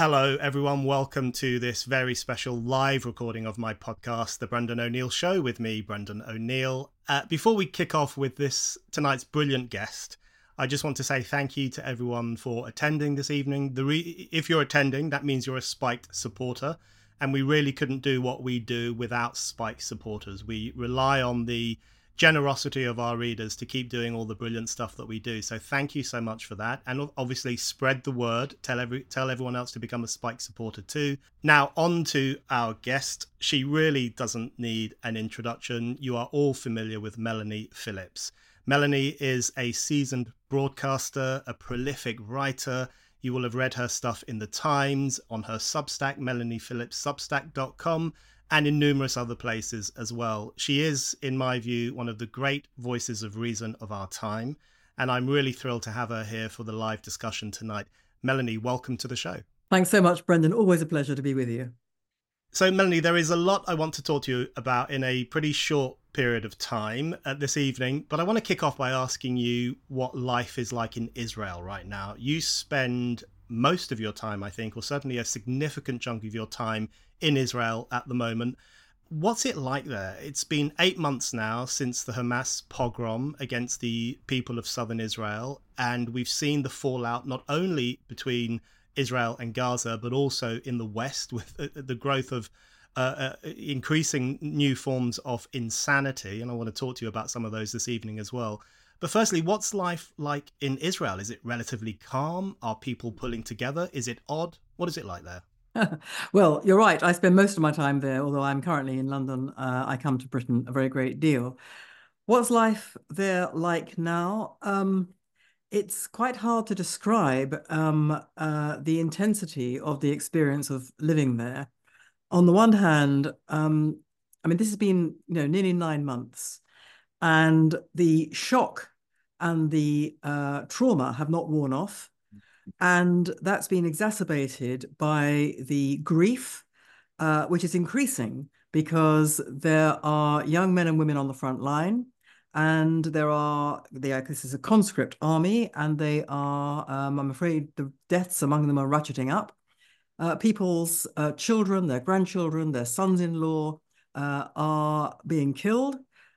Hello, everyone. Welcome to this very special live recording of my podcast, The Brendan O'Neill Show, with me, Brendan O'Neill. Before we kick off with tonight's brilliant guest, I just want to say thank you to everyone for attending this evening. If you're attending, that means you're a Spiked supporter, and we really couldn't do what we do without Spiked supporters. We rely on the generosity of our readers to keep doing all the brilliant stuff that we do. So thank you so much for that. And obviously spread the word. Tell everyone else to become a Spike supporter too. Now on to our guest. She really doesn't need an introduction. You are all familiar with Melanie Phillips. Melanie is a seasoned broadcaster, a prolific writer. You will have read her stuff in The Times, on her Substack, melaniephillipssubstack.com, and in numerous other places as well. She is, in my view, one of the great voices of reason of our time, and I'm really thrilled to have her here for the live discussion tonight. Melanie, welcome to the show. Thanks so much, Brendan. Always a pleasure to be with you. So, Melanie, there is a lot I want to talk to you about in a pretty short period of time this evening, but I want to kick off by asking you what life is like in Israel right now. You spend most of your time, I think, or certainly a significant chunk of your time in Israel at the moment. What's it like there? It's been 8 months now since the Hamas pogrom against the people of southern Israel, and we've seen the fallout not only between Israel and Gaza, but also in the West with the growth of increasing new forms of insanity. And I want to talk to you about some of those this evening as well. But firstly, what's life like in Israel? Is it relatively calm? Are people pulling together? Is it odd? What is it like there? Well, you're right. I spend most of my time there, although I'm currently in London. I come to Britain a very great deal. What's life there like now? It's quite hard to describe the intensity of the experience of living there. On the one hand, this has been nearly 9 months, and the shock and the trauma have not worn off. And that's been exacerbated by the grief, which is increasing because there are young men and women on the front line, and this is a conscript army, and they are, I'm afraid the deaths among them are ratcheting up. People's children, their grandchildren, their sons-in-law are being killed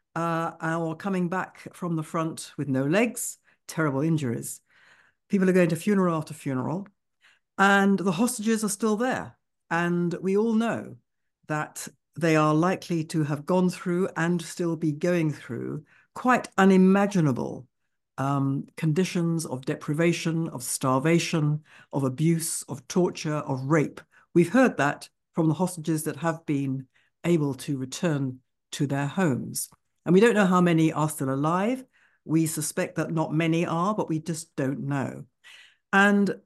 or coming back from the front with no legs, terrible injuries. People are going to funeral after funeral, and the hostages are still there. And we all know that they are likely to have gone through and still be going through quite unimaginable conditions of deprivation, of starvation, of abuse, of torture, of rape. We've heard that from the hostages that have been able to return to their homes. And we don't know how many are still alive. We suspect that not many are, but we just don't know. And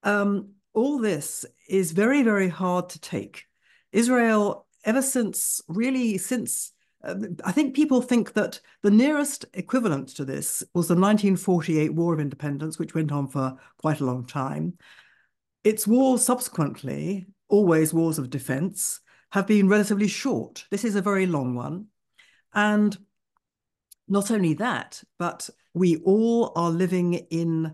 all this is very, very hard to take. Israel, ever since, I think people think that the nearest equivalent to this was the 1948 War of Independence, which went on for quite a long time. Its wars subsequently, always wars of defense, have been relatively short. This is a very long one. And not only that, but we all are living in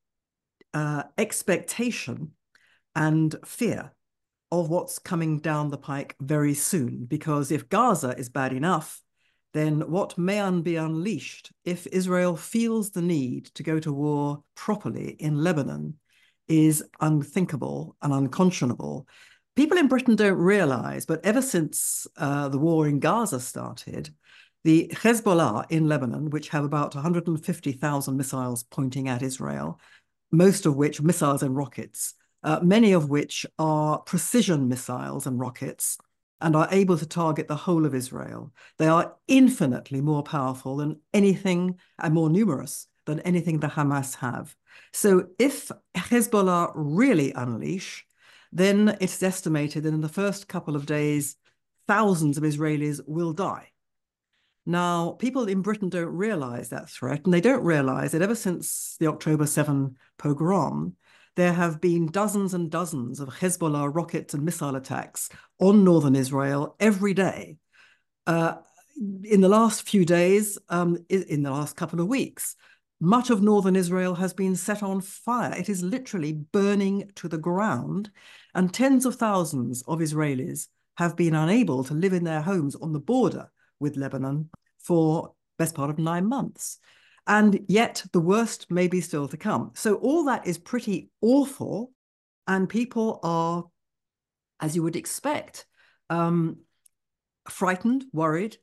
expectation and fear of what's coming down the pike very soon. Because if Gaza is bad enough, then what may be unleashed if Israel feels the need to go to war properly in Lebanon is unthinkable and unconscionable. People in Britain don't realize, but ever since the war in Gaza started, the Hezbollah in Lebanon, which have about 150,000 missiles pointing at Israel, most of which missiles and rockets, many of which are precision missiles and rockets, and are able to target the whole of Israel. They are infinitely more powerful than anything, and more numerous than anything the Hamas have. So if Hezbollah really unleash, then it's estimated that in the first couple of days, thousands of Israelis will die. Now, people in Britain don't realize that threat, and they don't realize that ever since the October 7 pogrom, there have been dozens and dozens of Hezbollah rockets and missile attacks on northern Israel every day. In the last few days, in the last couple of weeks, much of northern Israel has been set on fire. It is literally burning to the ground, and tens of thousands of Israelis have been unable to live in their homes on the border with Lebanon for best part of 9 months. And yet the worst may be still to come. So all that is pretty awful, and people are, as you would expect, frightened, worried,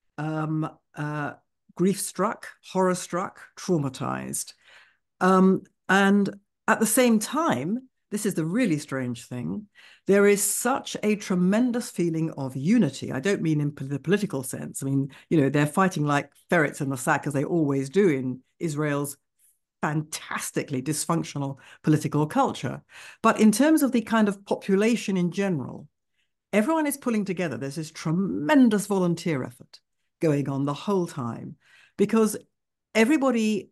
grief-struck, horror-struck, traumatized. And at the same time, this is the really strange thing, there is such a tremendous feeling of unity. I don't mean in the political sense. I mean, they're fighting like ferrets in the sack, as they always do in Israel's fantastically dysfunctional political culture. But in terms of the kind of population in general, everyone is pulling together. There's this tremendous volunteer effort going on the whole time, because everybody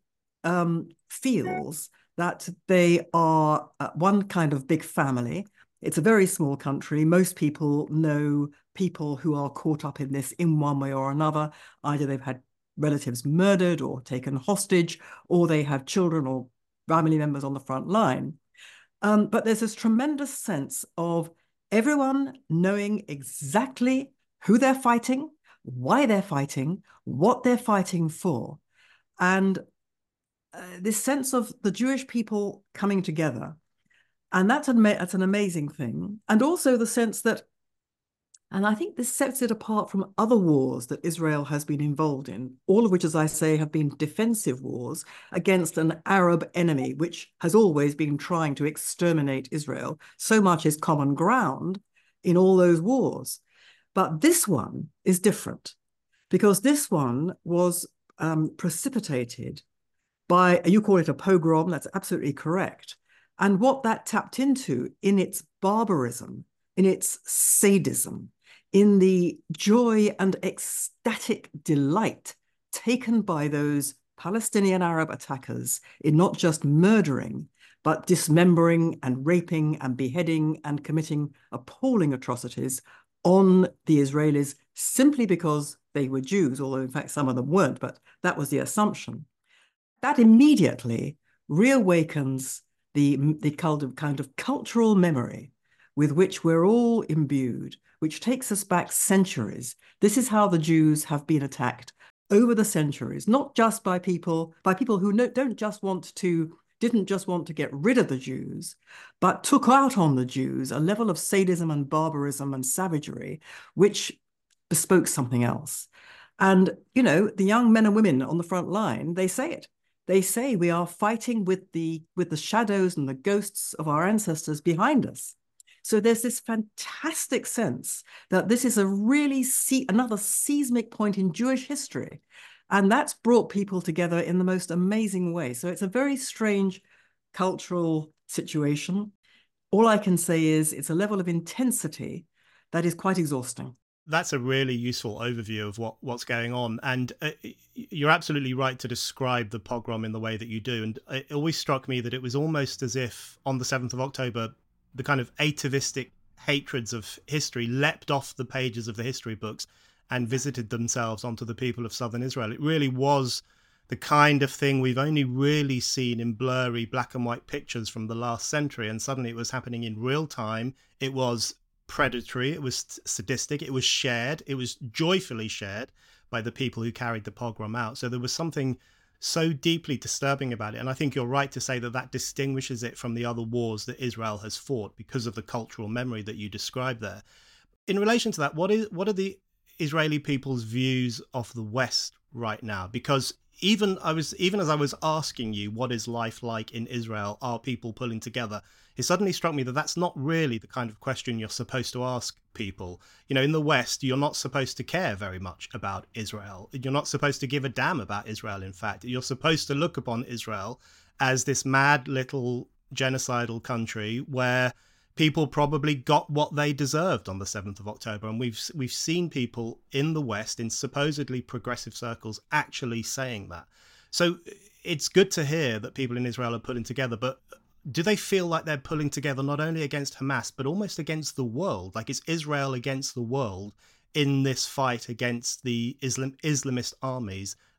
feels that they are one kind of big family. It's a very small country. Most people know people who are caught up in this in one way or another. Either they've had relatives murdered or taken hostage, or they have children or family members on the front line. But there's this tremendous sense of everyone knowing exactly who they're fighting, why they're fighting, what they're fighting for. And this sense of the Jewish people coming together. And that's an amazing thing. And also the sense that, and I think this sets it apart from other wars that Israel has been involved in, all of which, as I say, have been defensive wars against an Arab enemy, which has always been trying to exterminate Israel. So much is common ground in all those wars. But this one is different, because this one was precipitated by, you call it a pogrom, that's absolutely correct. And what that tapped into in its barbarism, in its sadism, in the joy and ecstatic delight taken by those Palestinian Arab attackers in not just murdering, but dismembering and raping and beheading and committing appalling atrocities on the Israelis simply because they were Jews, although in fact some of them weren't, but that was the assumption. That immediately reawakens the kind of cultural memory with which we're all imbued, which takes us back centuries. This is how the Jews have been attacked over the centuries, not just by people who didn't just want to get rid of the Jews, but took out on the Jews a level of sadism and barbarism and savagery, which bespoke something else. And, the young men and women on the front line, they say it. They say we are fighting with the shadows and the ghosts of our ancestors behind us. So there's this fantastic sense that this is a really another seismic point in Jewish history. And that's brought people together in the most amazing way. So it's a very strange cultural situation. All I can say is it's a level of intensity that is quite exhausting. That's a really useful overview of what's going on. And you're absolutely right to describe the pogrom in the way that you do. And it always struck me that it was almost as if on the 7th of October, the kind of atavistic hatreds of history leapt off the pages of the history books and visited themselves onto the people of southern Israel. It really was the kind of thing we've only really seen in blurry black and white pictures from the last century. And suddenly it was happening in real time. It was predatory, it was sadistic, it was shared, it was joyfully shared by the people who carried the pogrom out. So there was something so deeply disturbing about it. And I think you're right to say that distinguishes it from the other wars that Israel has fought because of the cultural memory that you described there. In relation to that, what are the Israeli people's views of the West right now? Because even as I was asking you, what is life like in Israel? Are people pulling together? It suddenly struck me that that's not really the kind of question you're supposed to ask people. In the West, you're not supposed to care very much about Israel. You're not supposed to give a damn about Israel, in fact. You're supposed to look upon Israel as this mad little genocidal country where people probably got what they deserved on the 7th of October. And we've seen people in the West, in supposedly progressive circles, actually saying that. So it's good to hear that people in Israel are pulling together, but do they feel like they're pulling together not only against Hamas, but almost against the world? Like, it's Israel against the world in this fight against the Islamist armies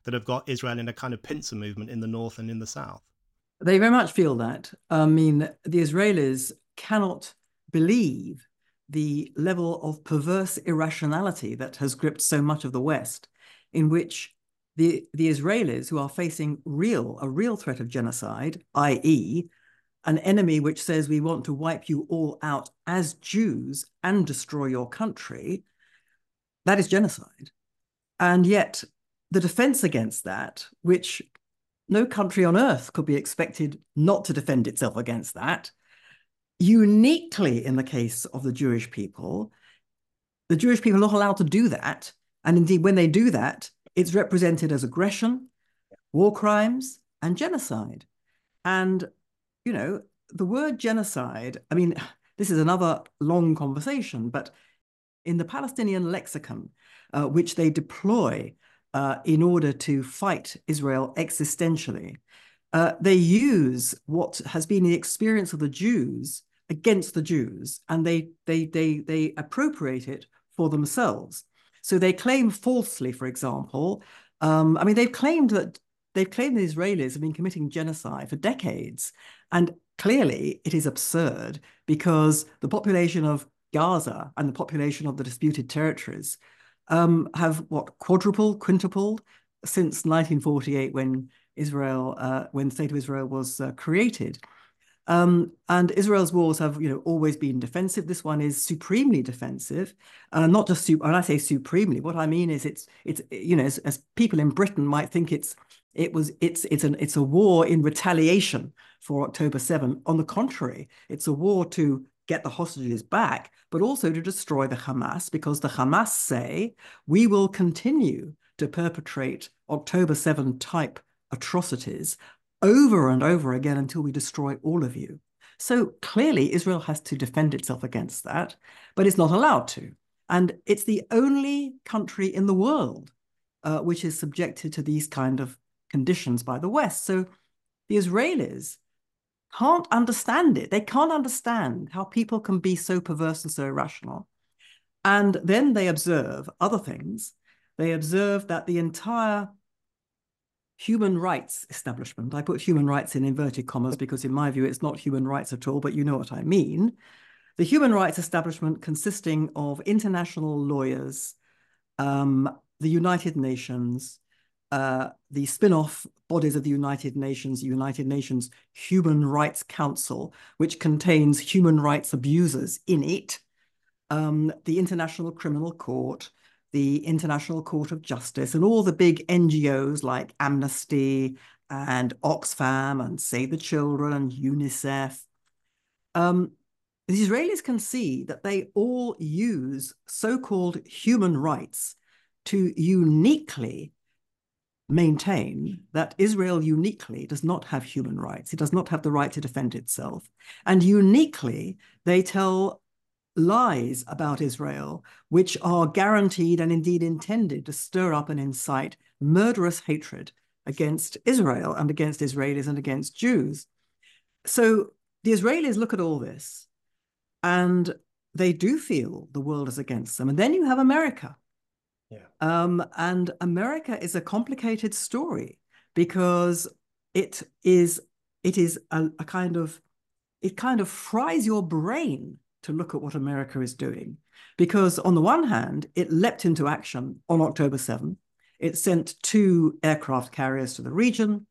that have got Israel in a kind of pincer movement in the north and in the south. They very much feel that. I mean, the Israelis cannot believe the level of perverse irrationality that has gripped so much of the West, in which the Israelis, who are facing a real threat of genocide, i.e., an enemy which says we want to wipe you all out as Jews and destroy your country, that is genocide. And yet the defense against that, which no country on earth could be expected not to defend itself against that, uniquely in the case of the Jewish people are not allowed to do that. And indeed, when they do that, it's represented as aggression, war crimes, and genocide. And, you know, the word genocide, I mean, this is another long conversation, but in the Palestinian lexicon, which they deploy in order to fight Israel existentially, they use what has been the experience of the Jews against the Jews, and they appropriate it for themselves. So they claim falsely, for example, I mean, they've claimed the Israelis have been committing genocide for decades, and clearly it is absurd because the population of Gaza and the population of the disputed territories have quintupled since 1948 when when the State of Israel was created. And Israel's wars have, always been defensive. This one is supremely defensive. Not just when I say supremely, what I mean is it's as people in Britain might think it's a war in retaliation for October 7. On the contrary, it's a war to get the hostages back, but also to destroy the Hamas, because the Hamas say we will continue to perpetrate October 7 type atrocities over and over again until we destroy all of you. So clearly Israel has to defend itself against that, but it's not allowed to. And it's the only country in the world which is subjected to these kind of conditions by the West. So the Israelis can't understand it. They can't understand how people can be so perverse and so irrational. And then they observe other things. They observe that the entire human rights establishment, I put human rights in inverted commas because in my view, it's not human rights at all, but you know what I mean. The human rights establishment consisting of international lawyers, the United Nations, the spin-off bodies of the United Nations Human Rights Council, which contains human rights abusers in it, the International Criminal Court, the International Court of Justice, and all the big NGOs like Amnesty and Oxfam and Save the Children and UNICEF. The Israelis can see that they all use so-called human rights to uniquely maintain that Israel uniquely does not have human rights. It does not have the right to defend itself. And uniquely, they tell lies about Israel, which are guaranteed and indeed intended to stir up and incite murderous hatred against Israel and against Israelis and against Jews. So the Israelis look at all this and they do feel the world is against them. And then you have America. Yeah. And America is a complicated story because it kind of fries your brain to look at what America is doing. Because on the one hand, it leapt into action on October 7. It sent 2 aircraft carriers to the region.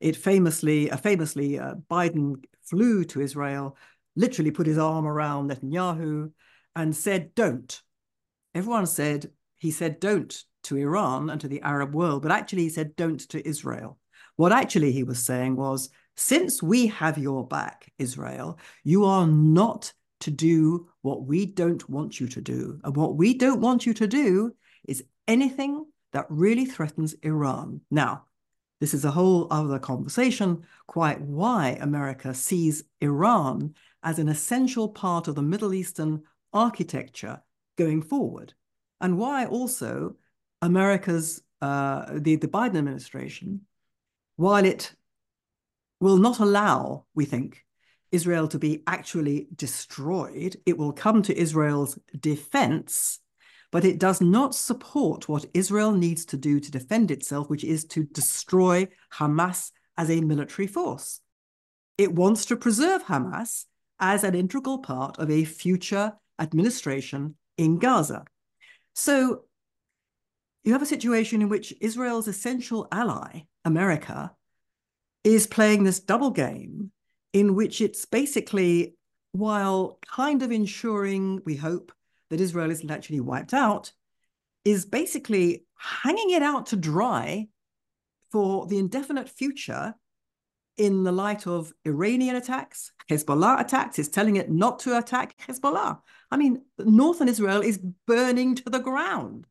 Biden flew to Israel, literally put his arm around Netanyahu and said, don't. Everyone said, he said don't to Iran and to the Arab world, but actually he said don't to Israel. What actually he was saying was, since we have your back, Israel, you are not to do what we don't want you to do. And what we don't want you to do is anything that really threatens Iran. Now, this is a whole other conversation, quite why America sees Iran as an essential part of the Middle Eastern architecture going forward. And why also America's, the Biden administration, while it will not allow, we think, Israel to be actually destroyed, it will come to Israel's defense, but it does not support what Israel needs to do to defend itself, which is to destroy Hamas as a military force. It wants to preserve Hamas as an integral part of a future administration in Gaza. So you have a situation in which Israel's essential ally, America, is playing this double game in which it's basically, while kind of ensuring, we hope, that Israel isn't actually wiped out, is basically hanging it out to dry for the indefinite future in the light of Iranian attacks, Hezbollah attacks. It's telling it not to attack Hezbollah. I mean, northern Israel is burning to the ground.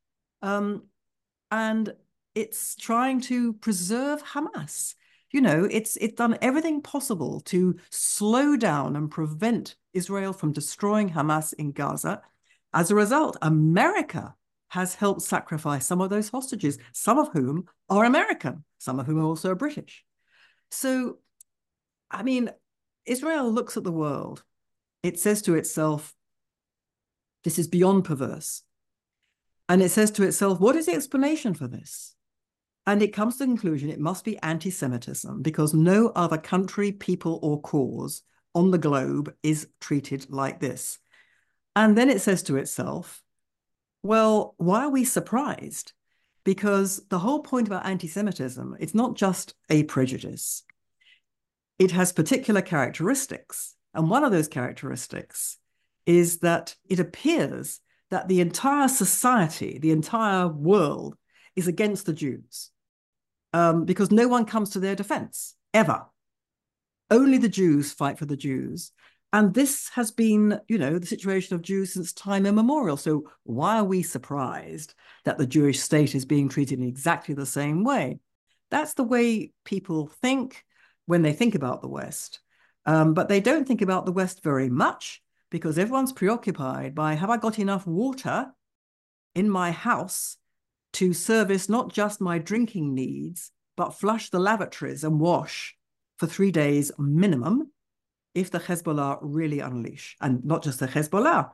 And it's trying to preserve Hamas. You know, it's done everything possible to slow down and prevent Israel from destroying Hamas in Gaza. As a result, America has helped sacrifice some of those hostages, some of whom are American, some of whom are also British. So, I mean, Israel looks at the world. It says to itself, this is beyond perverse. And it says to itself, what is the explanation for this? And it comes to the conclusion it must be anti-Semitism, because no other country, people, or cause on the globe is treated like this. And then it says to itself, well, why are we surprised? Because the whole point about anti-Semitism, it's not just a prejudice. It has particular characteristics. And one of those characteristics is that it appears that the entire society, the entire world, is against the Jews, because no one comes to their defense, ever. Only the Jews fight for the Jews. And this has been, you know, the situation of Jews since time immemorial. So why are we surprised that the Jewish state is being treated in exactly the same way? That's the way people think when they think about the West. But they don't think about the West very much, because everyone's preoccupied by, have I got enough water in my house to service not just my drinking needs, but flush the lavatories and wash for 3 days minimum if the Hezbollah really unleash. And not just the Hezbollah.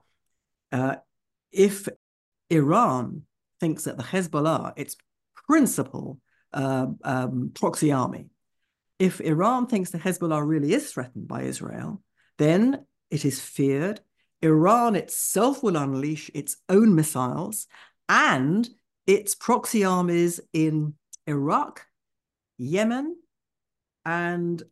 If Iran thinks that the Hezbollah, its principal proxy army, if Iran thinks the Hezbollah really is threatened by Israel, then it is feared Iran itself will unleash its own missiles, and its proxy armies in Iraq, Yemen, and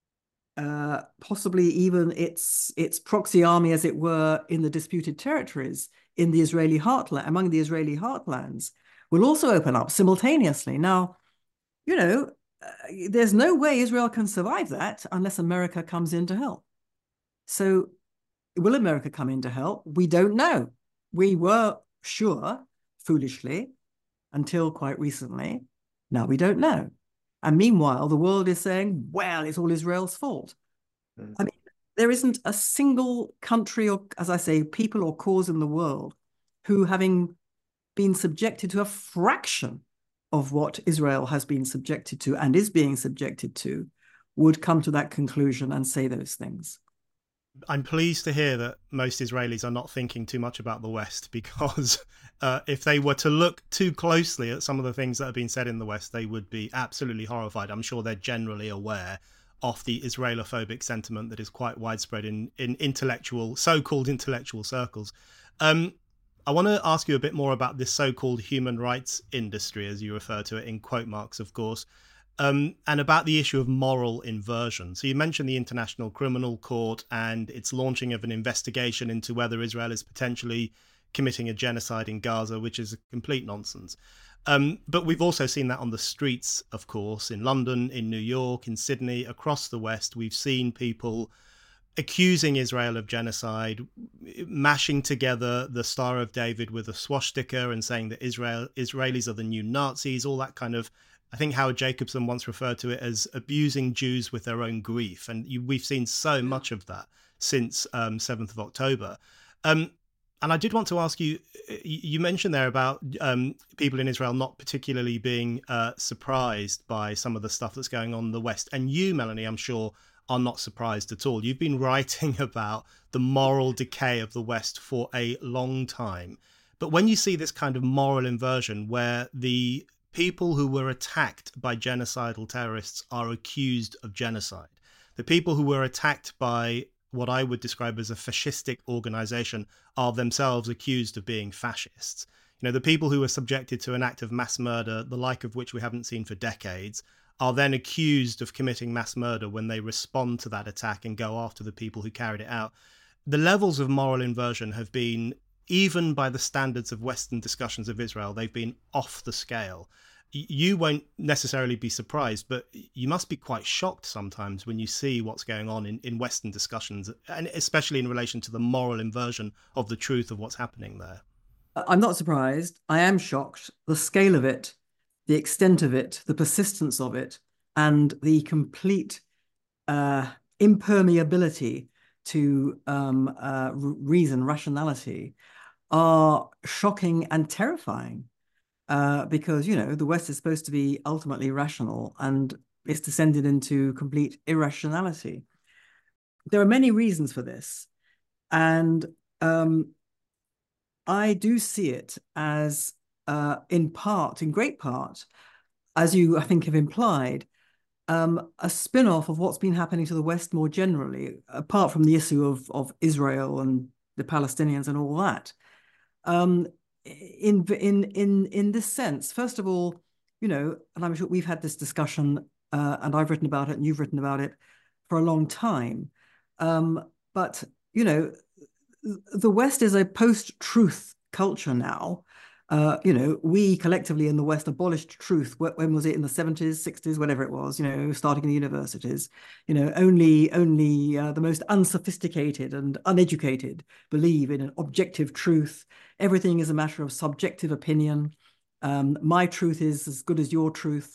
possibly even its proxy army, as it were, in the disputed territories in the Israeli heartland, among the Israeli heartlands, will also open up simultaneously. Now, you know, there's no way Israel can survive that unless America comes in to help. So will America come in to help? We don't know. We were sure, foolishly, until quite recently. Now we don't know. And meanwhile, the world is saying, well, it's all Israel's fault. I mean, there isn't a single country or, as I say, people or cause in the world who, having been subjected to a fraction of what Israel has been subjected to and is being subjected to, would come to that conclusion and say those things. I'm pleased to hear that most Israelis are not thinking too much about the West, because if they were to look too closely at some of the things that have been said in the West, they would be absolutely horrified. I'm sure they're generally aware of the Israelophobic sentiment that is quite widespread in intellectual, so-called intellectual circles. I want to ask you a bit more about this so-called human rights industry, as you refer to it in quote marks, of course. And about the issue of moral inversion. So you mentioned the International Criminal Court and its launching of an investigation into whether Israel is potentially committing a genocide in Gaza, which is a complete nonsense. But we've also seen that on the streets, of course, in London, in New York, in Sydney, across the West. We've seen people accusing Israel of genocide, mashing together the Star of David with a swastika and saying that Israelis are the new Nazis, all that kind of. I think Howard Jacobson once referred to it as abusing Jews with their own grief. And we've seen so much of that since 7th of October. And I did want to ask you, you mentioned there about people in Israel not particularly being surprised by some of the stuff that's going on in the West. And you, Melanie, I'm sure, are not surprised at all. You've been writing about the moral decay of the West for a long time. But when you see this kind of moral inversion where the people who were attacked by genocidal terrorists are accused of genocide, the people who were attacked by what I would describe as a fascistic organization are themselves accused of being fascists. You know, the people who were subjected to an act of mass murder, the like of which we haven't seen for decades, are then accused of committing mass murder when they respond to that attack and go after the people who carried it out. The levels of moral inversion have been, even by the standards of Western discussions of Israel, they've been off the scale. You won't necessarily be surprised, but you must be quite shocked sometimes when you see what's going on in Western discussions, and especially in relation to the moral inversion of the truth of what's happening there. I'm not surprised. I am shocked. The scale of it, the extent of it, the persistence of it, and the complete impermeability to reason, rationality, are shocking and terrifying. Because, you know, the West is supposed to be ultimately rational, and it's descended into complete irrationality. There are many reasons for this. And I do see it as, in great part, as you, I think, have implied, a spin-off of what's been happening to the West more generally, apart from the issue of Israel and the Palestinians and all that. In this sense, first of all, you know, and I'm sure we've had this discussion, and I've written about it, and you've written about it for a long time. But you know, the West is a post-truth culture now. You know, we collectively in the West abolished truth. When was it? In the 70s, 60s, whatever it was, you know, starting in the universities. You know, only the most unsophisticated and uneducated believe in an objective truth. Everything is a matter of subjective opinion. My truth is as good as your truth.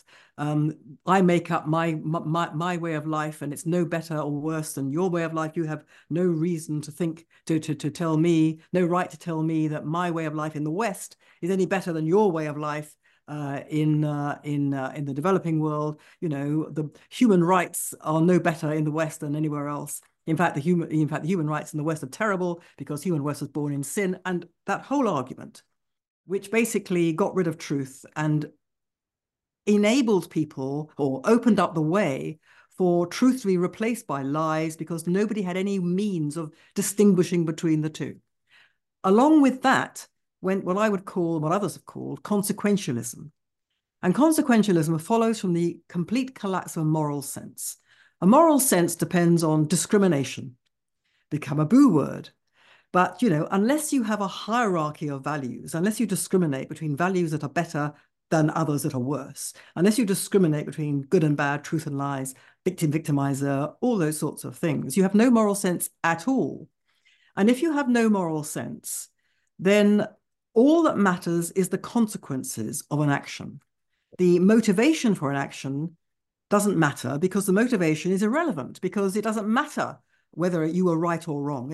I make up my way of life, and it's no better or worse than your way of life. You have no reason to think to tell me, no right to tell me that my way of life in the West is any better than your way of life in the developing world. You know, the human rights are no better in the West than anywhere else. In fact, the human rights in the West are terrible because human West was born in sin, and that whole argument, which basically got rid of truth and enabled people, or opened up the way for truth to be replaced by lies, because nobody had any means of distinguishing between the two. Along with that went what I would call, what others have called, consequentialism. And consequentialism follows from the complete collapse of a moral sense. A moral sense depends on discrimination, become a boo word. But, you know, unless you have a hierarchy of values, unless you discriminate between values that are better than others that are worse, unless you discriminate between good and bad, truth and lies, victim, victimizer, all those sorts of things, you have no moral sense at all. And if you have no moral sense, then all that matters is the consequences of an action. The motivation for an action doesn't matter, because the motivation is irrelevant, because it doesn't matter whether you were right or wrong.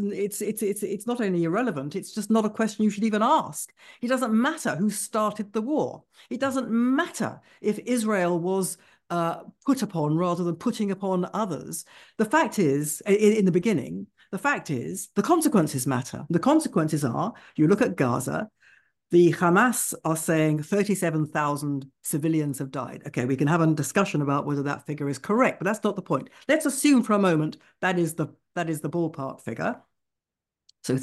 It's not only irrelevant, it's just not a question you should even ask. It doesn't matter who started the war. It doesn't matter if Israel was put upon rather than putting upon others. The fact is, in the beginning, the fact is the consequences matter. The consequences are, you look at Gaza, the Hamas are saying 37,000 civilians have died. Okay, we can have a discussion about whether that figure is correct, but that's not the point. Let's assume for a moment that is the ballpark figure. So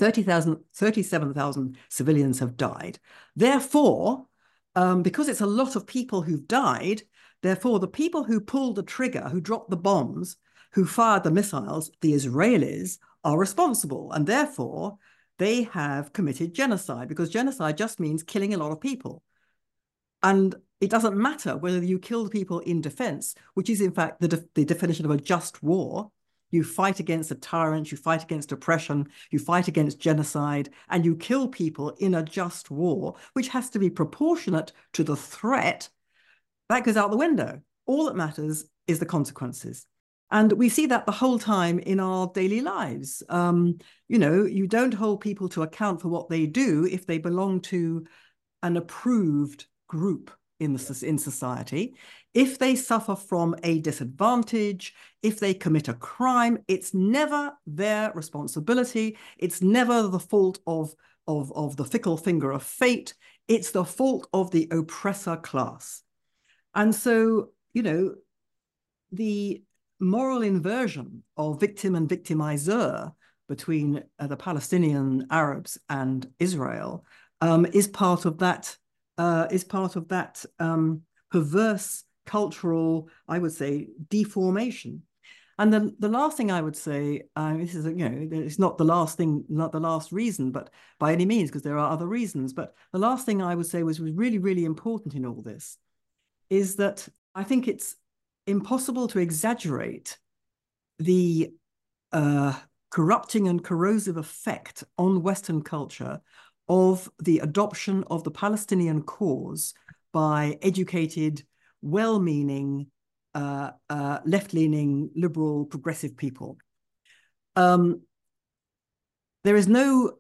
37,000 civilians have died. Therefore, because it's a lot of people who've died, therefore the people who pulled the trigger, who dropped the bombs, who fired the missiles, the Israelis, are responsible. And therefore, they have committed genocide, because genocide just means killing a lot of people. And it doesn't matter whether you killed people in defense, which is in fact the definition of a just war. You fight against a tyrant, you fight against oppression, you fight against genocide, and you kill people in a just war, which has to be proportionate to the threat. That goes out the window. All that matters is the consequences. And we see that the whole time in our daily lives. You know, you don't hold people to account for what they do if they belong to an approved group in society. If they suffer from a disadvantage, if they commit a crime, it's never their responsibility. It's never the fault of of the fickle finger of fate. It's the fault of the oppressor class. And so, you know, the moral inversion of victim and victimizer between the Palestinian Arabs and Israel is part of that perverse cultural, I would say, deformation. And then the last thing I would say, this is, you know, it's not the last thing, not the last reason, but by any means, because there are other reasons. But the last thing I would say was really, really important in all this is that I think it's impossible to exaggerate the corrupting and corrosive effect on Western culture of the adoption of the Palestinian cause by educated, well-meaning, left-leaning, liberal, progressive people. There is no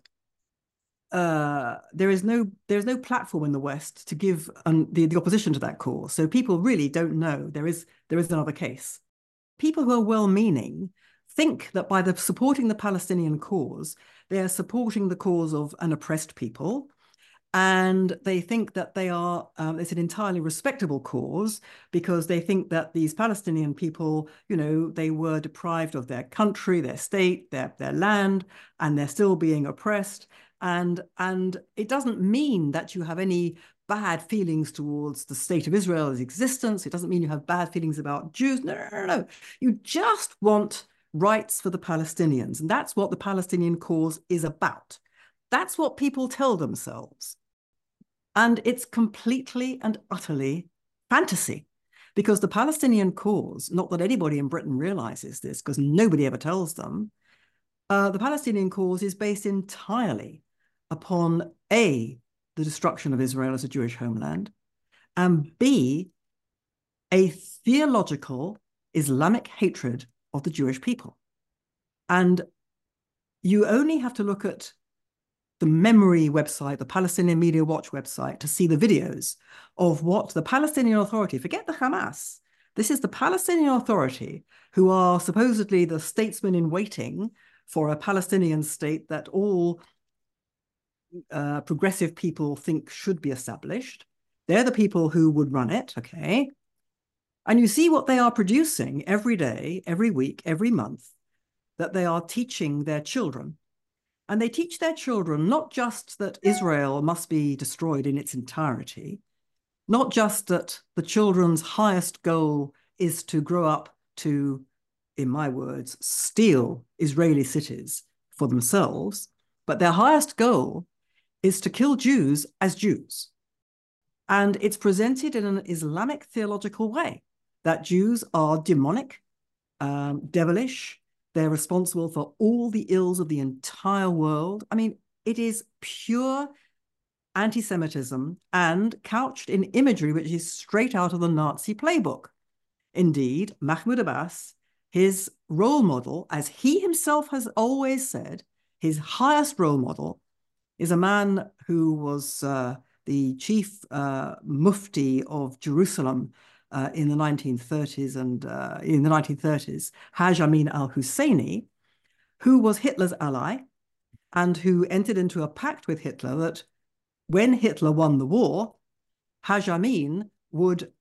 platform in the West to give the opposition to that cause. So people really don't know there is another case. People who are well-meaning think that by supporting the Palestinian cause, they are supporting the cause of an oppressed people. And they think that it's an entirely respectable cause because they think that these Palestinian people, you know, they were deprived of their country, their state, their land, and they're still being oppressed. And it doesn't mean that you have any bad feelings towards the state of Israel's existence. It doesn't mean you have bad feelings about Jews. No. You just want rights for the Palestinians. And that's what the Palestinian cause is about. That's what people tell themselves. And it's completely and utterly fantasy, because the Palestinian cause, not that anybody in Britain realizes this, because nobody ever tells them, the Palestinian cause is based entirely upon A, the destruction of Israel as a Jewish homeland, and B, a theological Islamic hatred of the Jewish people. And you only have to look at the Memory website, the Palestinian Media Watch website, to see the videos of what the Palestinian Authority, forget the Hamas, this is the Palestinian Authority, who are supposedly the statesmen in waiting for a Palestinian state that all progressive people think should be established. They're the people who would run it, okay? And you see what they are producing every day, every week, every month, that they are teaching their children. And they teach their children not just that Israel must be destroyed in its entirety, not just that the children's highest goal is to grow up to, in my words, steal Israeli cities for themselves, but their highest goal is to kill Jews as Jews. And it's presented in an Islamic theological way, that Jews are demonic, devilish. They're responsible for all the ills of the entire world. I mean, it is pure anti-Semitism and couched in imagery which is straight out of the Nazi playbook. Indeed, Mahmoud Abbas, his role model, as he himself has always said, his highest role model is a man who was the chief mufti of Jerusalem in the 1930s Haj Amin al-Husseini, who was Hitler's ally and who entered into a pact with Hitler that when Hitler won the war, Haj Amin would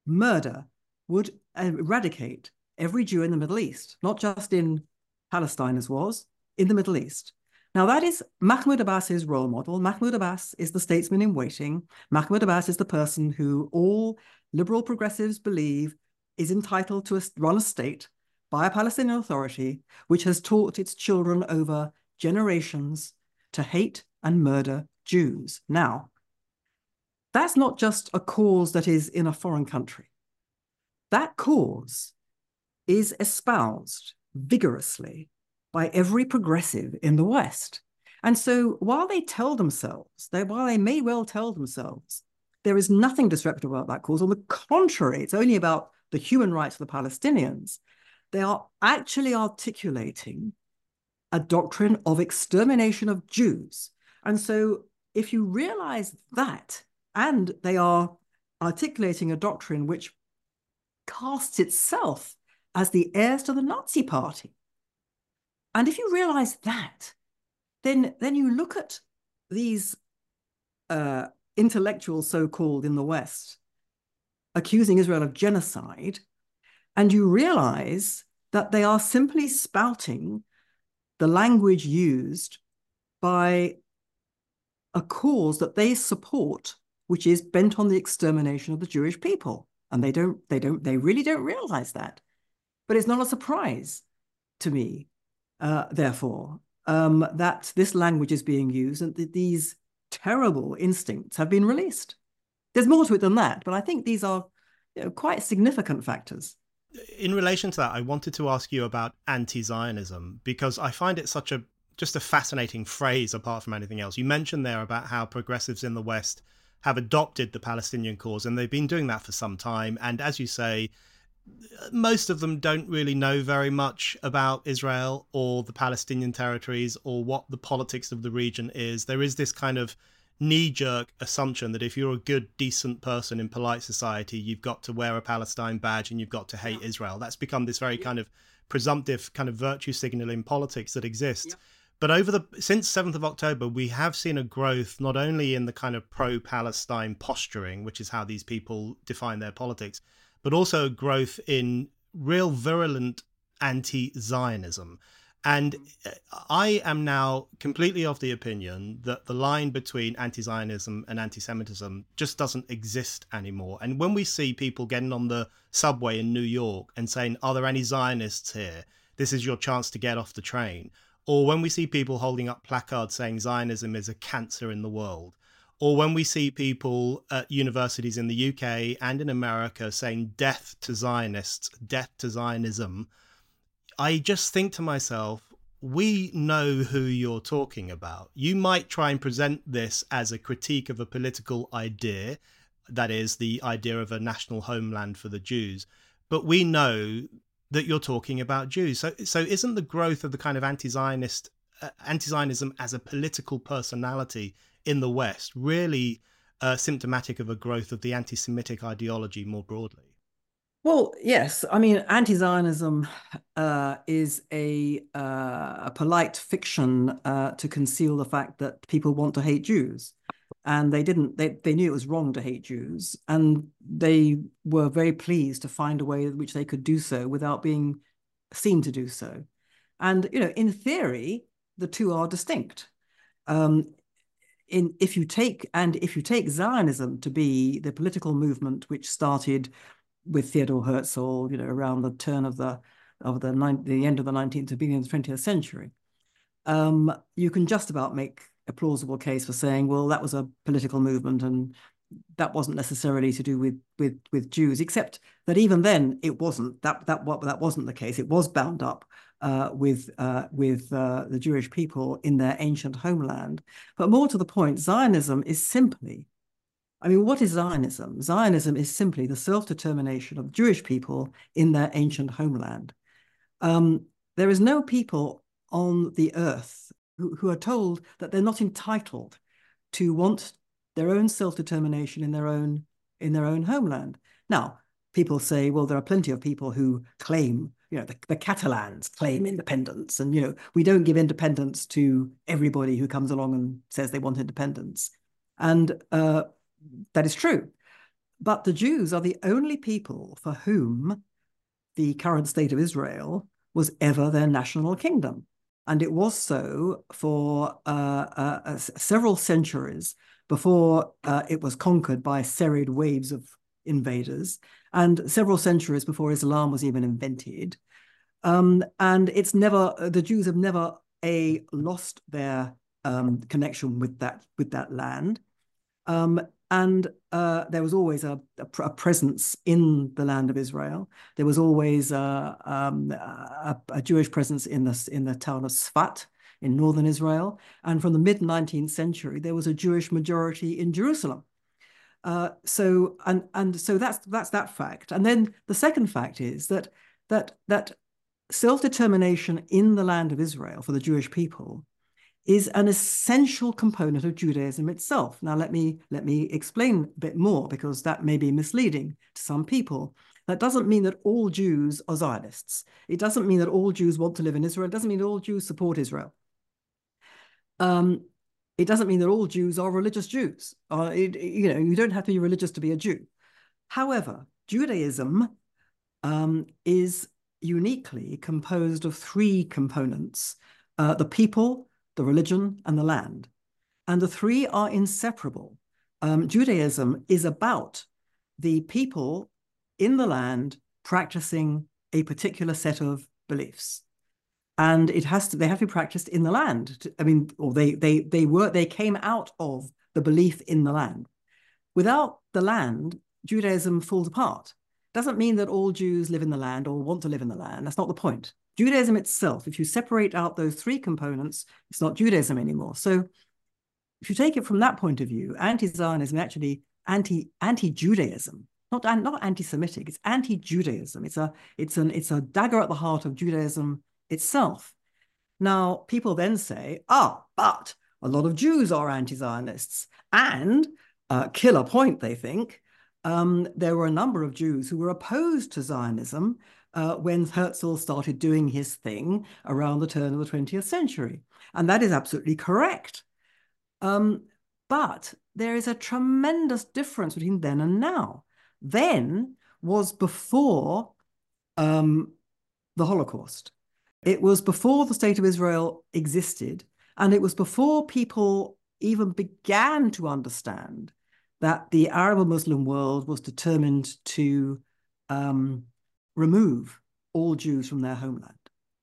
eradicate every Jew in the Middle East, not just in Palestine as was, in the Middle East. Now, that is Mahmoud Abbas's role model. Mahmoud Abbas is the statesman in waiting. Mahmoud Abbas is the person who all liberal progressives believe is entitled to run a state by a Palestinian Authority, which has taught its children over generations to hate and murder Jews. Now, that's not just a cause that is in a foreign country. That cause is espoused vigorously by every progressive in the West. And so while they may well tell themselves there is nothing disreputable about that cause, on the contrary, it's only about the human rights of the Palestinians, they are actually articulating a doctrine of extermination of Jews. And so if you realize that, and they are articulating a doctrine which casts itself as the heirs to the Nazi Party, and if you realize that, then you look at these intellectuals, so-called, in the West, accusing Israel of genocide, and you realize that they are simply spouting the language used by a cause that they support, which is bent on the extermination of the Jewish people. And they really don't realize that. But it's not a surprise to me, therefore, that this language is being used and that these terrible instincts have been released. There's more to it than that, but I think these are, quite significant factors. In relation to that, I wanted to ask you about anti-Zionism, because I find it just a fascinating phrase apart from anything else. You mentioned there about how progressives in the West have adopted the Palestinian cause, and they've been doing that for some time. And as you say, most of them don't really know very much about Israel or the Palestinian territories or what the politics of the region is. There is this kind of knee-jerk assumption that if you're a good, decent person in polite society, you've got to wear a Palestine badge and you've got to hate Israel. That's become this very kind of presumptive kind of virtue signaling politics that exists. But since 7th of October, we have seen a growth not only in the kind of pro-Palestine posturing, which is how these people define their politics, but also a growth in real virulent anti-Zionism. And I am now completely of the opinion that the line between anti-Zionism and anti-Semitism just doesn't exist anymore. And when we see people getting on the subway in New York and saying, "Are there any Zionists here? This is your chance to get off the train." Or when we see people holding up placards saying Zionism is a cancer in the world. Or when we see people at universities in the UK and in America saying death to Zionists, death to Zionism, I just think to myself, we know who you're talking about. You might try and present this as a critique of a political idea, that is, the idea of a national homeland for the Jews, but we know that you're talking about Jews. So isn't the growth of the kind of anti-Zionism as a political personality in the West really symptomatic of a growth of the anti-Semitic ideology more broadly? Well, yes. I mean, anti-Zionism is a polite fiction to conceal the fact that people want to hate Jews. And they knew it was wrong to hate Jews. And they were very pleased to find a way in which they could do so without being seen to do so. And, in theory, the two are distinct. If you take Zionism to be the political movement which started with Theodor Herzl, around the turn of the end of the 19th to beginning of the 20th century, you can just about make a plausible case for saying, well, that was a political movement and that wasn't necessarily to do with Jews, except that even then it wasn't. That wasn't the case. It was bound up with the Jewish people in their ancient homeland. But more to the point, Zionism is simply, I mean, what is Zionism? Zionism is simply the self-determination of Jewish people in their ancient homeland. There is no people on the earth who are told that they're not entitled to want their own self-determination in their own homeland. Now, people say, well, there are plenty of people who claim, the Catalans claim independence, and we don't give independence to everybody who comes along and says they want independence, and that is true. But the Jews are the only people for whom the current state of Israel was ever their national kingdom. And it was so for several centuries before it was conquered by serried waves of invaders, and several centuries before Islam was even invented. And the Jews have never lost their connection with that land. And there was always a presence in the land of Israel. There was always a Jewish presence in the town of Sfat in northern Israel. And from the mid-19th century, there was a Jewish majority in Jerusalem. So that's that fact. And then the second fact is that self-determination in the land of Israel for the Jewish people is an essential component of Judaism itself. Now, let me explain a bit more, because that may be misleading to some people. That doesn't mean that all Jews are Zionists. It doesn't mean that all Jews want to live in Israel. It doesn't mean that all Jews support Israel. It doesn't mean that all Jews are religious Jews. You don't have to be religious to be a Jew. However, Judaism is uniquely composed of three components: the people, the religion, and the land. And the three are inseparable. Judaism is about the people in the land practicing a particular set of beliefs. And they have to be practiced in the land. They came out of the belief in the land. Without the land, Judaism falls apart. Doesn't mean that all Jews live in the land or want to live in the land. That's not the point. Judaism itself, if you separate out those three components, it's not Judaism anymore. So if you take it from that point of view, anti-Zionism is actually anti-Judaism, not anti-Semitic. It's anti-Judaism. It's a dagger at the heart of Judaism itself. Now, people then say, but a lot of Jews are anti-Zionists. And killer point, they think, there were a number of Jews who were opposed to Zionism when Herzl started doing his thing around the turn of the 20th century. And that is absolutely correct. But there is a tremendous difference between then and now. Then was before the Holocaust. It was before the State of Israel existed, and it was before people even began to understand that the Arab and Muslim world was determined to remove all Jews from their homeland.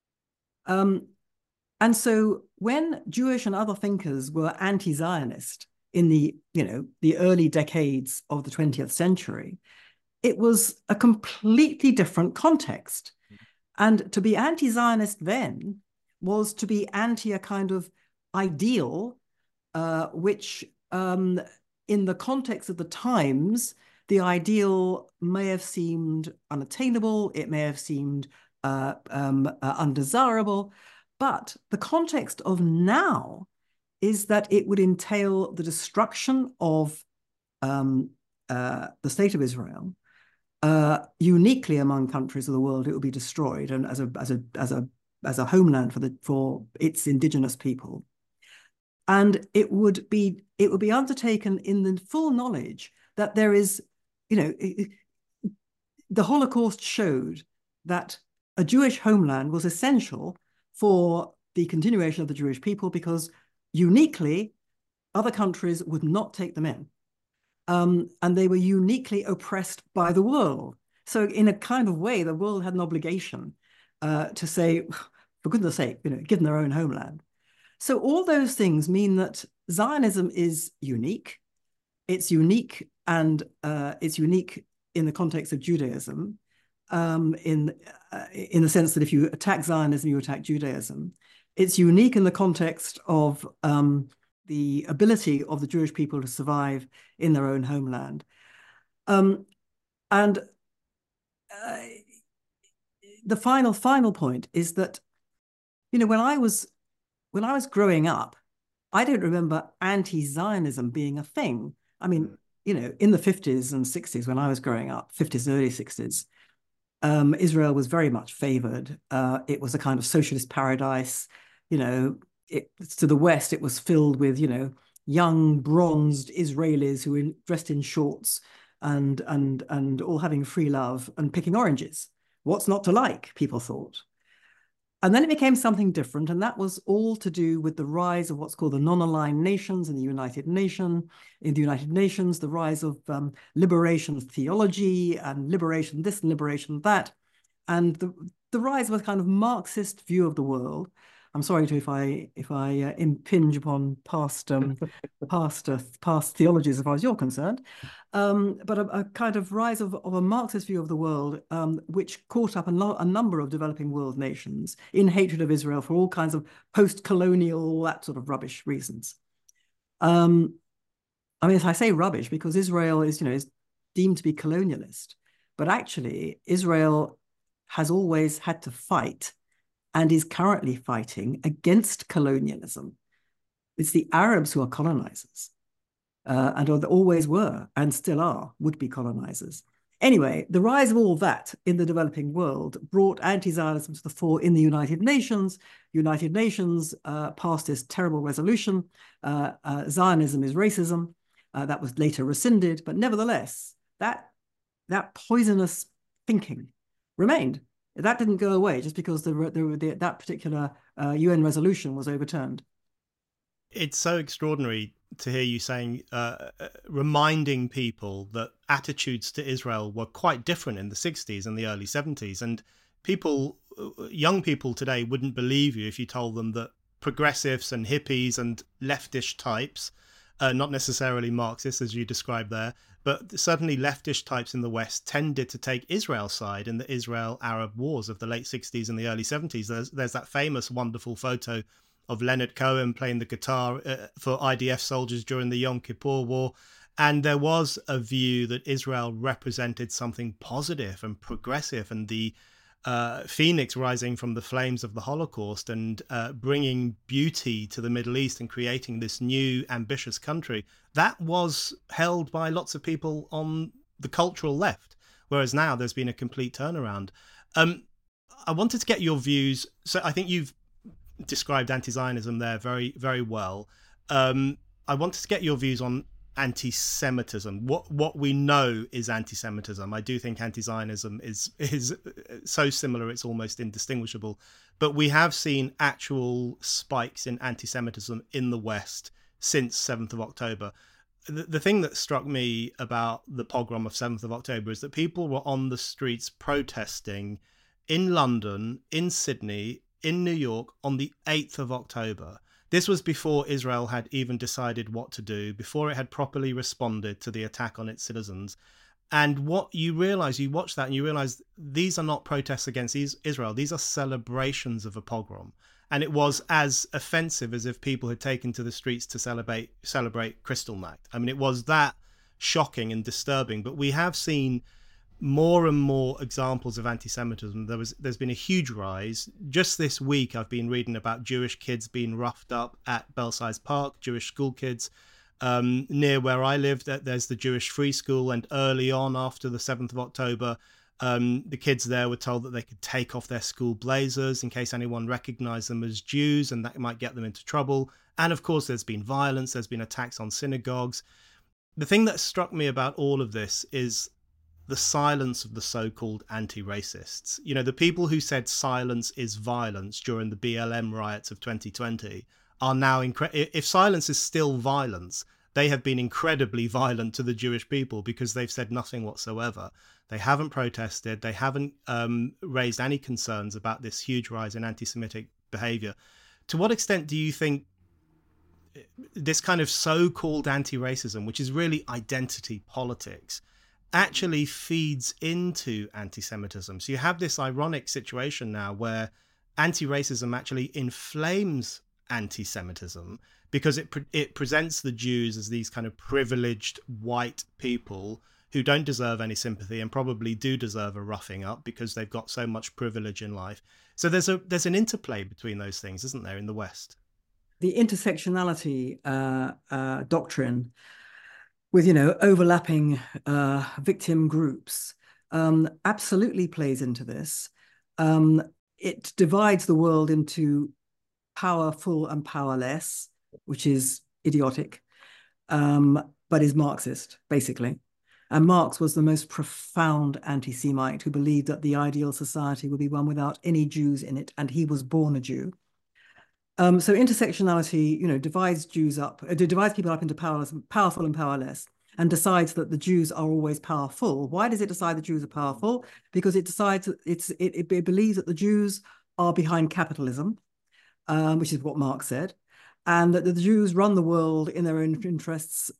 And so when Jewish and other thinkers were anti-Zionist in the early decades of the 20th century, it was a completely different context. And to be anti-Zionist then was to be anti a kind of ideal, which in the context of the times, the ideal may have seemed unattainable, it may have seemed undesirable, but the context of now is that it would entail the destruction of the State of Israel. Uniquely among countries of the world, it will be destroyed, and as a homeland for its indigenous people, and it would be undertaken in the full knowledge that there is, the Holocaust showed that a Jewish homeland was essential for the continuation of the Jewish people, because uniquely other countries would not take them in. And they were uniquely oppressed by the world. So in a kind of way, the world had an obligation to say, for goodness sake, give them their own homeland. So all those things mean that Zionism is unique. It's unique, and it's unique in the context of Judaism, in the sense that if you attack Zionism, you attack Judaism. It's unique in the context of the ability of the Jewish people to survive in their own homeland. And the final point is that, when I was growing up, I don't remember anti-Zionism being a thing. I mean, in the 50s and 60s, when I was growing up, 50s and early 60s, Israel was very much favored. It was a kind of socialist paradise. To the west, it was filled with, young, bronzed Israelis who were dressed in shorts and all having free love and picking oranges. What's not to like, people thought. And then it became something different, and that was all to do with the rise of what's called the non-aligned nations in the United Nations. In the United Nations, the rise of liberation theology and liberation this and liberation that, and the rise of a kind of Marxist view of the world. I'm sorry if I impinge upon past theologies as far as you're concerned, but a kind of rise of a Marxist view of the world, which caught up a number of developing world nations in hatred of Israel for all kinds of post-colonial, that sort of rubbish reasons. I mean, I say rubbish because Israel is deemed to be colonialist, but actually Israel has always had to fight and is currently fighting against colonialism. It's the Arabs who are colonizers, and always were and still are would-be colonizers. Anyway, the rise of all that in the developing world brought anti-Zionism to the fore in the United Nations. United Nations passed this terrible resolution, Zionism is racism. That was later rescinded, but nevertheless, that poisonous thinking remained. That didn't go away just because that particular UN resolution was overturned. It's so extraordinary to hear you saying, reminding people that attitudes to Israel were quite different in the 60s and the early 70s. And young people today wouldn't believe you if you told them that progressives and hippies and leftish types, not necessarily Marxists as you described there, but certainly leftish types in the West tended to take Israel's side in the Israel-Arab wars of the late 60s and the early 70s. There's that famous, wonderful photo of Leonard Cohen playing the guitar for IDF soldiers during the Yom Kippur War. And there was a view that Israel represented something positive and progressive, and the phoenix rising from the flames of the Holocaust and bringing beauty to the Middle East and creating this new ambitious country. That was held by lots of people on the cultural left, whereas now there's been a complete turnaround. I wanted to get your views. So I think you've described anti-Zionism there very, very well. I wanted to get your views on anti-Semitism. What we know is anti-Semitism. I do think anti-Zionism is so similar it's almost indistinguishable. But we have seen actual spikes in anti-Semitism in the West since 7th of October. The thing that struck me about the pogrom of 7th of October is that people were on the streets protesting in London, in Sydney, in New York on the 8th of October. This was before Israel had even decided what to do, before it had properly responded to the attack on its citizens. And what you realize, you watch that and you realize these are not protests against Israel. These are celebrations of a pogrom. And it was as offensive as if people had taken to the streets to celebrate Kristallnacht. I mean, it was that shocking and disturbing. But we have seen more and more examples of anti-Semitism. There's been a huge rise. Just this week, I've been reading about Jewish kids being roughed up at Belsize Park, Jewish school kids. Near where I live, there's the Jewish Free School, and early on after the 7th of October, the kids there were told that they could take off their school blazers in case anyone recognized them as Jews, and that might get them into trouble. And of course, there's been violence, there's been attacks on synagogues. The thing that struck me about all of this is the silence of the so-called anti-racists. You know, the people who said silence is violence during the BLM riots of 2020 are now, if silence is still violence, they have been incredibly violent to the Jewish people because they've said nothing whatsoever. They haven't protested. They haven't raised any concerns about this huge rise in anti-Semitic behavior. To what extent do you think this kind of so-called anti-racism, which is really identity politics, actually feeds into anti-Semitism? So you have this ironic situation now where anti-racism actually inflames anti-Semitism because it presents the Jews as these kind of privileged white people who don't deserve any sympathy and probably do deserve a roughing up because they've got so much privilege in life. So there's an interplay between those things, isn't there, in the West? The intersectionality doctrine with, overlapping victim groups absolutely plays into this. It divides the world into powerful and powerless, which is idiotic, but is Marxist, basically. And Marx was the most profound anti-Semite who believed that the ideal society would be one without any Jews in it, and he was born a Jew. So intersectionality, divides people up into powerful and powerless, and decides that the Jews are always powerful. Why does it decide the Jews are powerful? Because it decides it believes that the Jews are behind capitalism, which is what Marx said, and that the Jews run the world in their own interests,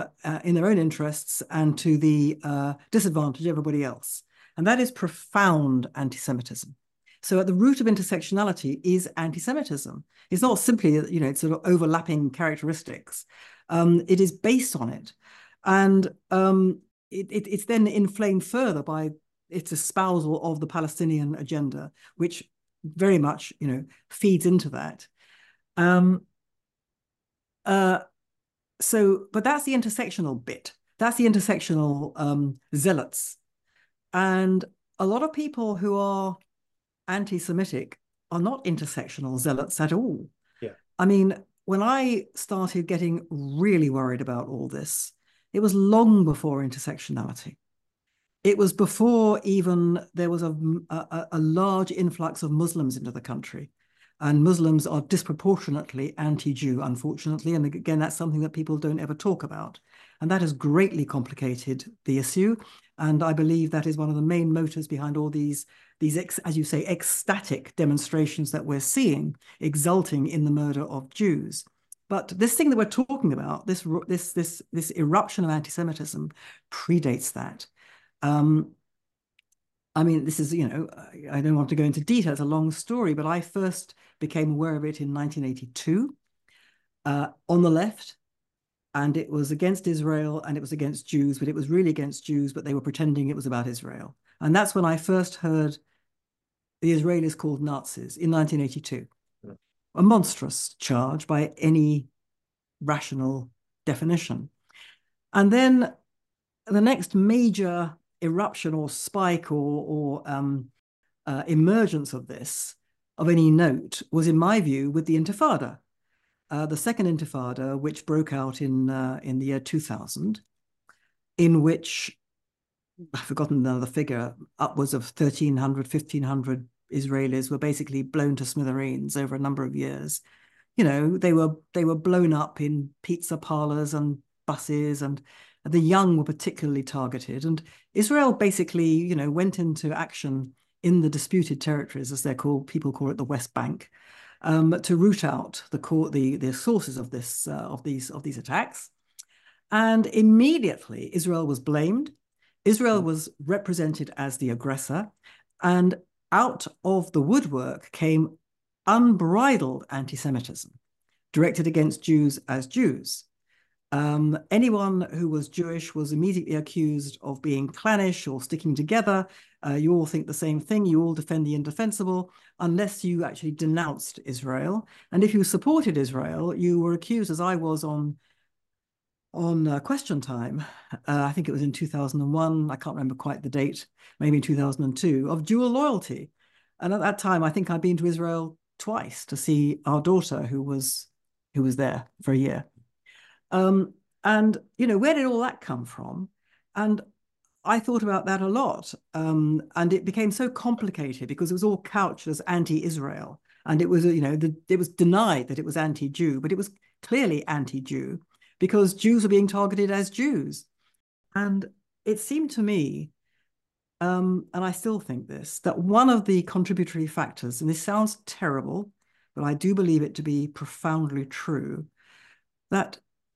and to the disadvantage of everybody else. And that is profound anti-Semitism. So at the root of intersectionality is anti-Semitism. It's not simply, it's sort of overlapping characteristics. It is based on it. And it's then inflamed further by its espousal of the Palestinian agenda, which very much, feeds into that. But that's the intersectional bit. That's the intersectional zealots. And a lot of people who are anti-Semitic are not intersectional zealots at all. Yeah. I mean, when I started getting really worried about all this, it was long before intersectionality. It was before even there was a large influx of Muslims into the country. And Muslims are disproportionately anti-Jew, unfortunately. And again, that's something that people don't ever talk about. And that has greatly complicated the issue. And I believe that is one of the main motives behind all these as you say, ecstatic demonstrations that we're seeing, exulting in the murder of Jews. But this thing that we're talking about, this eruption of anti-Semitism, predates that. I mean, this is, I don't want to go into detail. It's a long story, but I first became aware of it in 1982 on the left. And it was against Israel and it was against Jews, but it was really against Jews, but they were pretending it was about Israel. And that's when I first heard the Israelis called Nazis in 1982. Yeah. A monstrous charge by any rational definition. And then the next major eruption or spike or emergence of this, of any note, was, in my view, with the Intifada. The second Intifada, which broke out in the year 2000, in which, I've forgotten another figure, upwards of 1,300, 1,500 Israelis were basically blown to smithereens over a number of years. They were blown up in pizza parlors and buses, and the young were particularly targeted. And Israel basically, went into action in the disputed territories, as they're called. People call it the West Bank, to root out the sources of these attacks. And immediately Israel was blamed. Israel was represented as the aggressor, and out of the woodwork came unbridled anti-Semitism directed against Jews as Jews. Anyone who was Jewish was immediately accused of being clannish or sticking together. You all think the same thing. You all defend the indefensible, unless you actually denounced Israel. And if you supported Israel, you were accused, as I was on Question Time, I think it was in 2001, I can't remember quite the date, maybe in 2002, of dual loyalty. And at that time, I think I'd been to Israel twice to see our daughter who was there for a year. And, where did all that come from? And I thought about that a lot. And it became so complicated because it was all couched as anti-Israel. And it was, it was denied that it was anti-Jew, but it was clearly anti-Jew because Jews were being targeted as Jews. And it seemed to me, and I still think this, that one of the contributory factors, and this sounds terrible, but I do believe it to be profoundly true, that,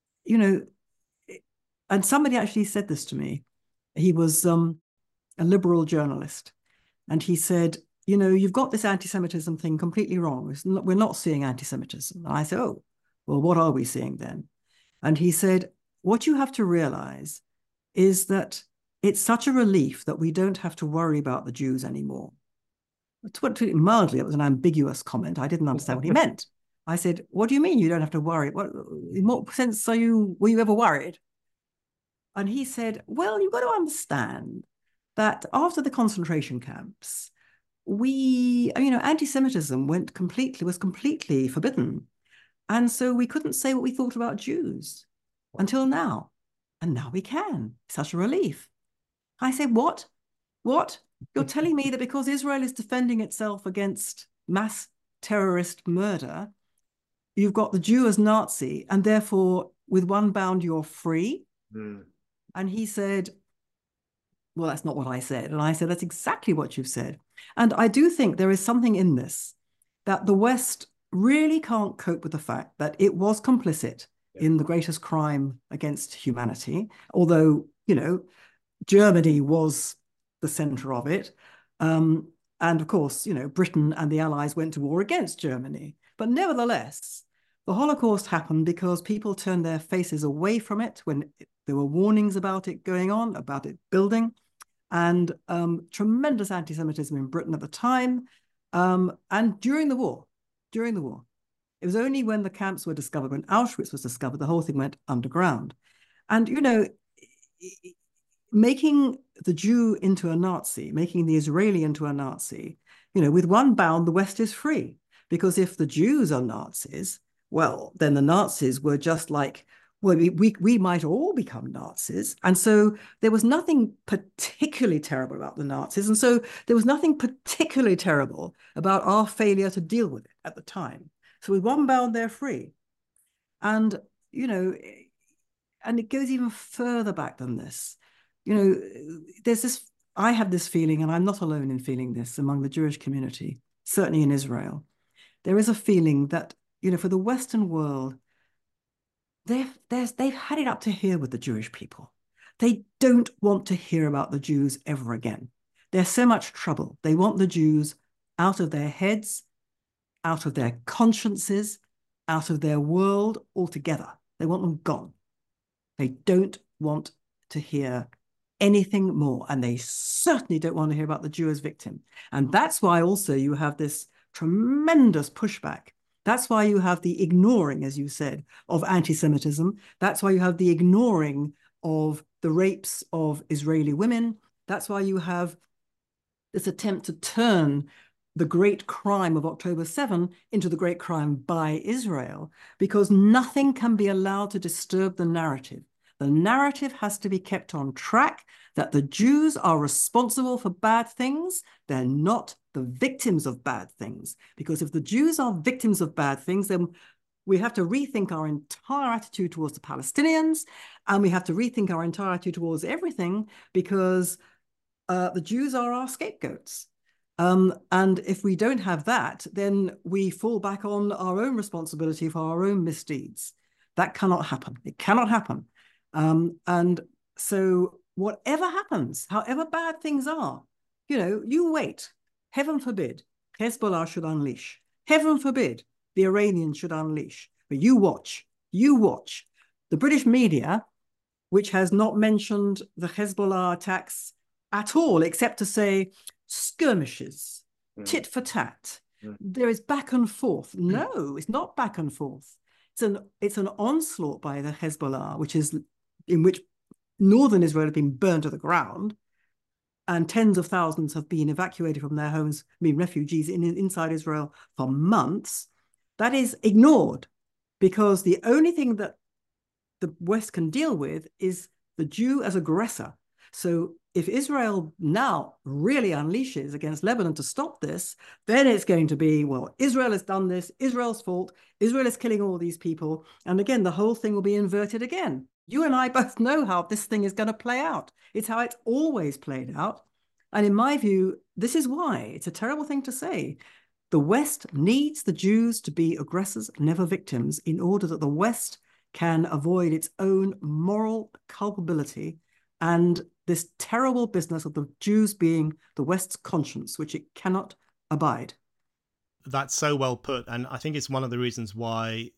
and somebody actually said this to me. He was a liberal journalist, and he said, you've got this anti-Semitism thing completely wrong. We're not seeing anti-Semitism. And I said, oh, well, what are we seeing then? And he said, what you have to realize is that it's such a relief that we don't have to worry about the Jews anymore. Mildly, it was an ambiguous comment. I didn't understand what he meant. I said, what do you mean you don't have to worry? In what sense were you ever worried? And he said, well, you've got to understand that after the concentration camps, anti-Semitism was completely forbidden. And so we couldn't say what we thought about Jews until now. And now we can. Such a relief. I say, what? What? You're telling me that because Israel is defending itself against mass terrorist murder, you've got the Jew as Nazi, and therefore with one bound you're free? Mm. And he said, well, that's not what I said. And I said, that's exactly what you've said. And I do think there is something in this, that the West really can't cope with the fact that it was complicit in the greatest crime against humanity, although, Germany was the center of it. And of course, Britain and the Allies went to war against Germany. But nevertheless, the Holocaust happened because people turned their faces away from it when there were warnings about it going on, about it building, and tremendous anti-Semitism in Britain at the time, and during the war. It was only when the camps were discovered, when Auschwitz was discovered, the whole thing went underground. And, making the Jew into a Nazi, making the Israeli into a Nazi, with one bound, the West is free. Because if the Jews are Nazis, well, then the Nazis were just like, well, we might all become Nazis. And so there was nothing particularly terrible about the Nazis. And so there was nothing particularly terrible about our failure to deal with it at the time. So with one bound, they're free. And, and it goes even further back than this. There's this, I have this feeling, and I'm not alone in feeling this among the Jewish community, certainly in Israel. There is a feeling that, for the Western world, they've had it up to here with the Jewish people. They don't want to hear about the Jews ever again. There's so much trouble. They want the Jews out of their heads, out of their consciences, out of their world altogether. They want them gone. They don't want to hear anything more. And they certainly don't want to hear about the Jew as victim. And that's why also you have this tremendous pushback. That's why you have the ignoring, as you said, of anti-Semitism. That's why you have the ignoring of the rapes of Israeli women. That's why you have this attempt to turn the great crime of October 7 into the great crime by Israel, because nothing can be allowed to disturb the narrative. The narrative has to be kept on track that the Jews are responsible for bad things. They're not the victims of bad things. Because if the Jews are victims of bad things, then we have to rethink our entire attitude towards the Palestinians, and we have to rethink our entire attitude towards everything, because the Jews are our scapegoats. And if we don't have that, then we fall back on our own responsibility for our own misdeeds. That cannot happen. It cannot happen. And so whatever happens, however bad things are, you wait. Heaven forbid Hezbollah should unleash. Heaven forbid the Iranians should unleash. But you watch. You watch. The British media, which has not mentioned the Hezbollah attacks at all, except to say skirmishes, tit for tat. There is back and forth. No, it's not back and forth. It's an onslaught by the Hezbollah, in which northern Israel has been burned to the ground, and tens of thousands have been evacuated from their homes, refugees inside Israel for months. That is ignored, because the only thing that the West can deal with is the Jew as aggressor. So if Israel now really unleashes against Lebanon to stop this, then it's going to be, well, Israel has done this, Israel's fault, Israel is killing all these people. And again, the whole thing will be inverted again. You and I both know how this thing is going to play out. It's how it's always played out. And in my view, this is why it's a terrible thing to say. The West needs the Jews to be aggressors, never victims, in order that the West can avoid its own moral culpability and this terrible business of the Jews being the West's conscience, which it cannot abide. That's so well put. And I think it's one of the reasons why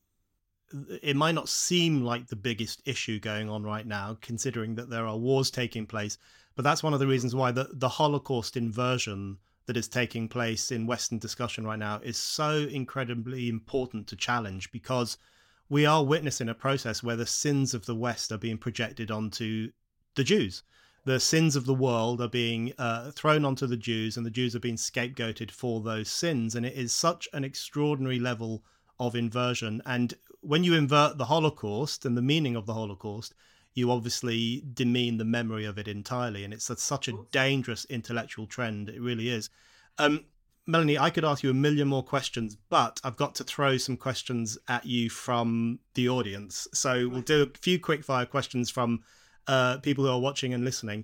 it might not seem like the biggest issue going on right now, considering that there are wars taking place. But that's one of the reasons why the Holocaust inversion that is taking place in Western discussion right now is so incredibly important to challenge, because we are witnessing a process where the sins of the West are being projected onto the Jews. The sins of the world are being thrown onto the Jews, and the Jews are being scapegoated for those sins. And it is such an extraordinary level of inversion. And when you invert the Holocaust and the meaning of the Holocaust, you obviously demean the memory of it entirely. And it's such a dangerous intellectual trend. It really is. Melanie, I could ask you a million more questions, but I've got to throw some questions at you from the audience. So we'll do a few quick fire questions from people who are watching and listening.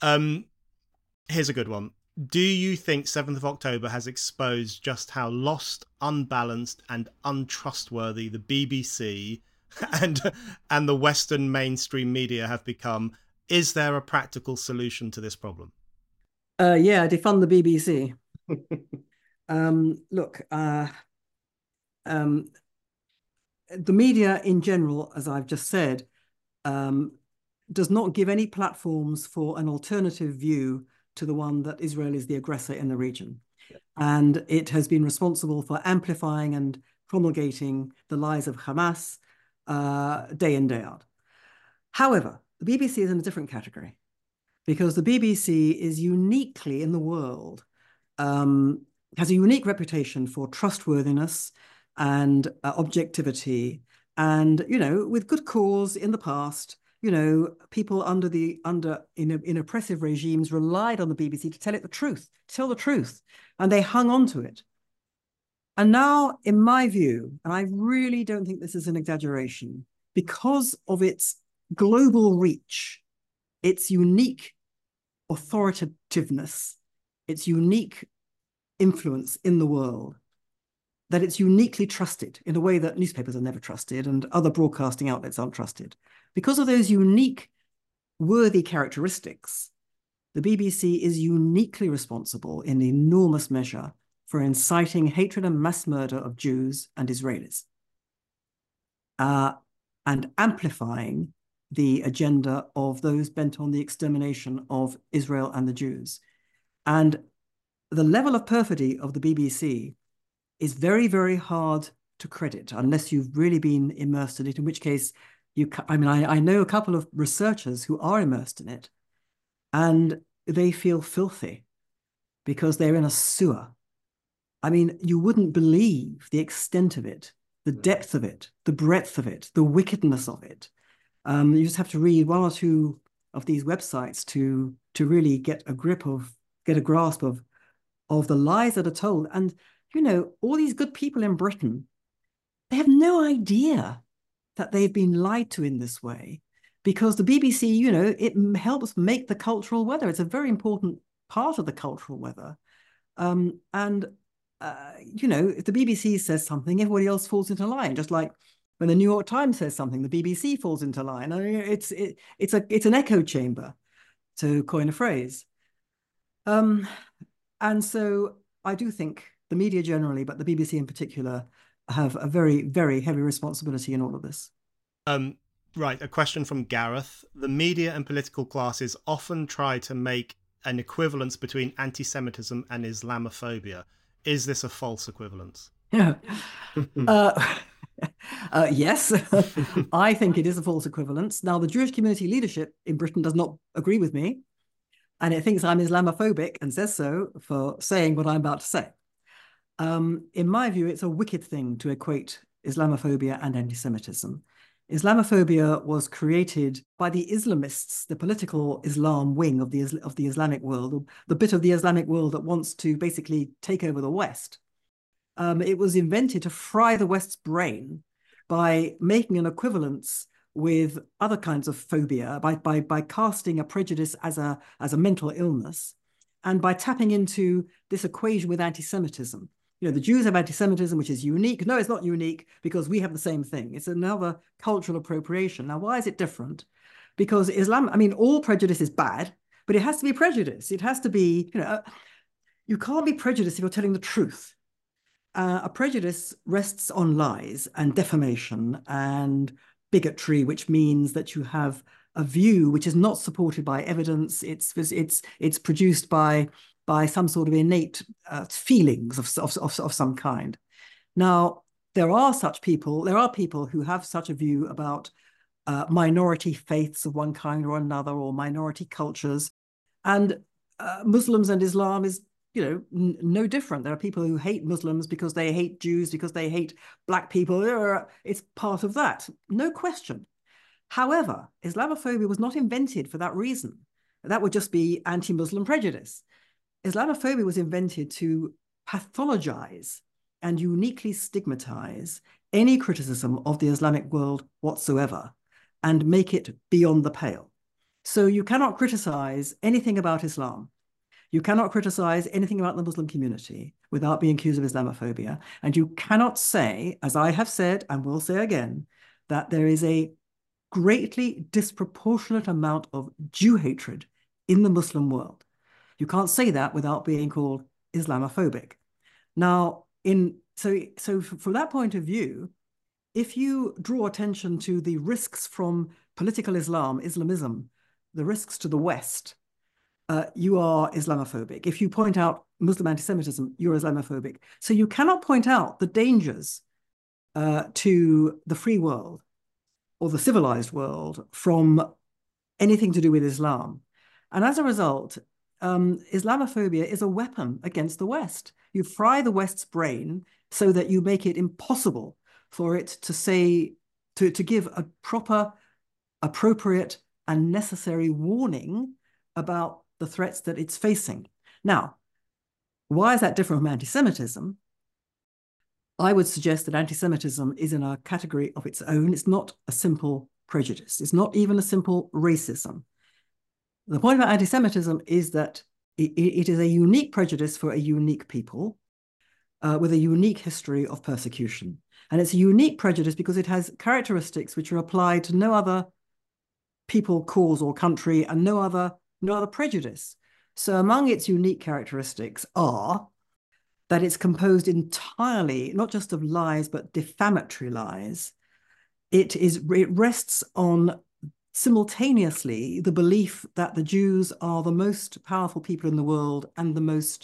Here's a good one. Do you think 7th of October has exposed just how lost, unbalanced and untrustworthy the BBC and the Western mainstream media have become? Is there a practical solution to this problem? Yeah, defund the BBC. Look, the media in general, as I've just said, does not give any platforms for an alternative view to the one that Israel is the aggressor in the region. Yeah. And it has been responsible for amplifying and promulgating the lies of Hamas day in, day out. However, the BBC is in a different category. because the BBC is uniquely in the world, um, has a unique reputation for trustworthiness and objectivity, and with good cause in the past. People in oppressive regimes relied on the BBC to tell the truth, and they hung on to it. And now, in my view, and I really don't think this is an exaggeration, because of its global reach, its unique authoritativeness, its unique influence in the world, that it's uniquely trusted in a way that newspapers are never trusted and other broadcasting outlets aren't trusted. Because of those unique, worthy characteristics, the BBC is uniquely responsible in enormous measure for inciting hatred and mass murder of Jews and Israelis, and amplifying the agenda of those bent on the extermination of Israel and the Jews. And the level of perfidy of the BBC is very, very hard to credit unless you've really been immersed in it, in which case I know a couple of researchers who are immersed in it, and they feel filthy because they're in a sewer. I mean, you wouldn't believe the extent of it, the depth of it, the breadth of it, the wickedness of it. You just have to read one or two of these websites to really get a grasp of the lies that are told. And all these good people in Britain, they have no idea that they've been lied to in this way, because the BBC, it helps make the cultural weather. It's a very important part of the cultural weather. And if the BBC says something, everybody else falls into line, just like when the New York Times says something, the BBC falls into line. I mean, it's an echo chamber, to coin a phrase. And so I do think the media generally, but the BBC in particular, have a very, very heavy responsibility in all of this. Right, a question from Gareth. The media and political classes often try to make an equivalence between anti-Semitism and Islamophobia. Is this a false equivalence? Yeah. Yes, I think it is a false equivalence. Now, the Jewish community leadership in Britain does not agree with me, and it thinks I'm Islamophobic and says so for saying what I'm about to say. In my view, it's a wicked thing to equate Islamophobia and anti-Semitism. Islamophobia was created by the Islamists, the political Islam wing of the Islamic world, the bit of the Islamic world that wants to basically take over the West. It was invented to fry the West's brain by making an equivalence with other kinds of phobia, by casting a prejudice as a mental illness, and by tapping into this equation with anti-Semitism. The Jews have anti-Semitism, which is unique. No, it's not unique, because we have the same thing. It's another cultural appropriation. Now, why is it different? Because all prejudice is bad, but it has to be prejudice. It has to be, you can't be prejudiced if you're telling the truth. A prejudice rests on lies and defamation and bigotry, which means that you have a view which is not supported by evidence. It's produced by some sort of innate feelings of some kind. Now, there are people who have such a view about minority faiths of one kind or another, or minority cultures, and Muslims and Islam is no different. There are people who hate Muslims because they hate Jews, because they hate black people. It's part of that, no question. However, Islamophobia was not invented for that reason. That would just be anti-Muslim prejudice. Islamophobia was invented to pathologize and uniquely stigmatize any criticism of the Islamic world whatsoever and make it beyond the pale. So you cannot criticize anything about Islam. You cannot criticize anything about the Muslim community without being accused of Islamophobia. And you cannot say, as I have said and will say again, that there is a greatly disproportionate amount of Jew hatred in the Muslim world. You can't say that without being called Islamophobic. Now, so from that point of view, if you draw attention to the risks from political Islamism, the risks to the West, you are Islamophobic. If you point out Muslim anti-Semitism, you're Islamophobic. So you cannot point out the dangers to the free world or the civilized world from anything to do with Islam And as a result, Islamophobia is a weapon against the West. You fry the West's brain so that you make it impossible for it to say, to give a proper, appropriate, and necessary warning about the threats that it's facing. Now, why is that different from anti-Semitism? I would suggest that anti-Semitism is in a category of its own. It's not a simple prejudice. It's not even a simple racism. The point about anti-Semitism is that it is a unique prejudice for a unique people with a unique history of persecution. And it's a unique prejudice because it has characteristics which are applied to no other people, cause, or country, and no other prejudice. So among its unique characteristics are that it's composed entirely, not just of lies, but defamatory lies. It rests on simultaneously the belief that the Jews are the most powerful people in the world and the most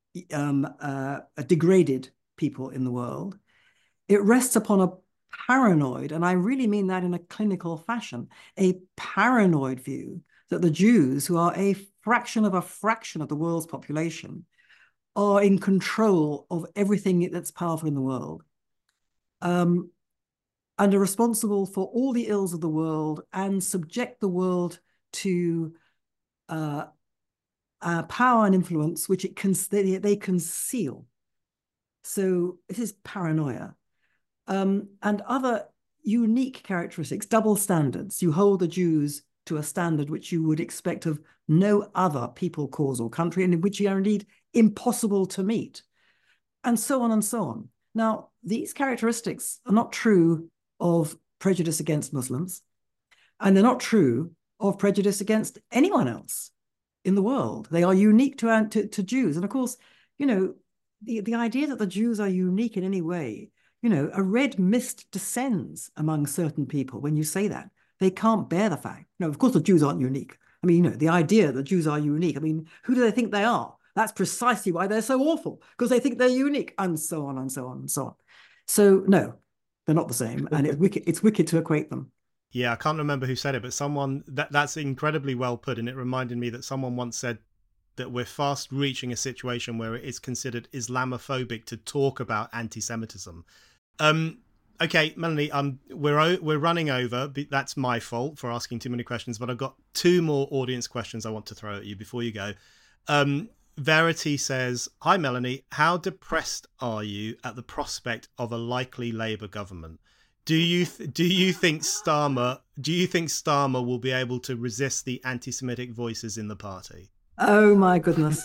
degraded people in the world. It rests upon a paranoid, and I really mean that in a clinical fashion, a paranoid view that the Jews, who are a fraction of the world's population, are in control of everything that's powerful in the world, and are responsible for all the ills of the world and subject the world to power and influence which they conceal. So it is paranoia. And other unique characteristics, double standards. You hold the Jews to a standard which you would expect of no other people, cause, or country, and in which you are indeed impossible to meet, and so on and so on. Now, these characteristics are not true of prejudice against Muslims, and they're not true of prejudice against anyone else in the world. They are unique to Jews. And of course, you know, the idea that the Jews are unique in any way, you know, a red mist descends among certain people when you say that. They can't bear the fact. No, of course the Jews aren't unique. I mean, you know, the idea that Jews are unique, I mean, who do they think they are? That's precisely why they're so awful, because they think they're unique, and so on and so on and so on. So no, they're not the same, and it's wicked to equate them. Yeah, I can't remember who said it, but someone that's incredibly well put, and it reminded me that someone once said that we're fast reaching a situation where it is considered Islamophobic to talk about anti-Semitism. Okay, Melanie, we're running over. That's my fault for asking too many questions, but I've got two more audience questions I want to throw at you before you go. Verity says, "Hi Melanie, how depressed are you at the prospect of a likely Labour government? Do you think Starmer will be able to resist the anti-Semitic voices in the party?" Oh my goodness.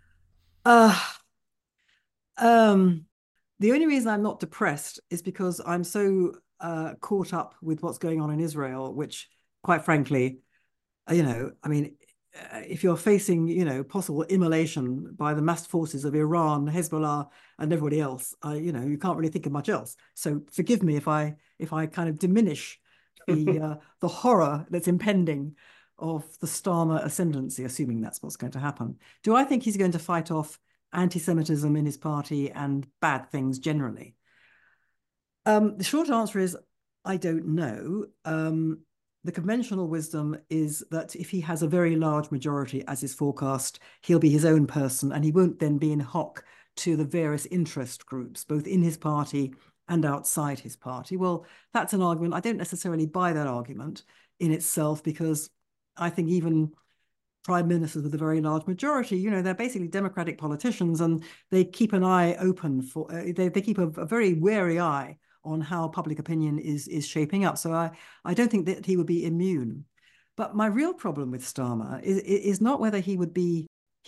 The only reason I'm not depressed is because I'm so caught up with what's going on in Israel, which, quite frankly, you know, I mean, if you're facing, you know, possible immolation by the massed forces of Iran, Hezbollah, and everybody else, you know, you can't really think of much else. So forgive me if I kind of diminish the horror that's impending of the Starmer ascendancy, assuming that's what's going to happen. Do I think he's going to fight off anti-Semitism in his party and bad things generally? The short answer is I don't know. The conventional wisdom is that if he has a very large majority, as is forecast, he'll be his own person, and he won't then be in hock to the various interest groups, both in his party and outside his party. Well, that's an argument. I don't necessarily buy that argument in itself, because I think even prime ministers with a very large majority, you know, they're basically democratic politicians, and they keep an eye open for, they keep a very wary eye on how public opinion is shaping up. So I don't think that he would be immune. But my real problem with Starmer is not whether he would be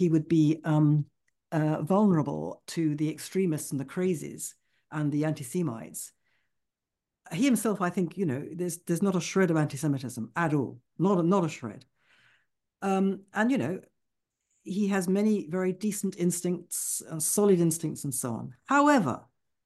vulnerable to the extremists and the crazies and the anti-Semites. He himself, I think, you know, there's not a shred of anti-Semitism at all, not a shred. And you know, he has many very decent instincts, solid instincts, and so on. However,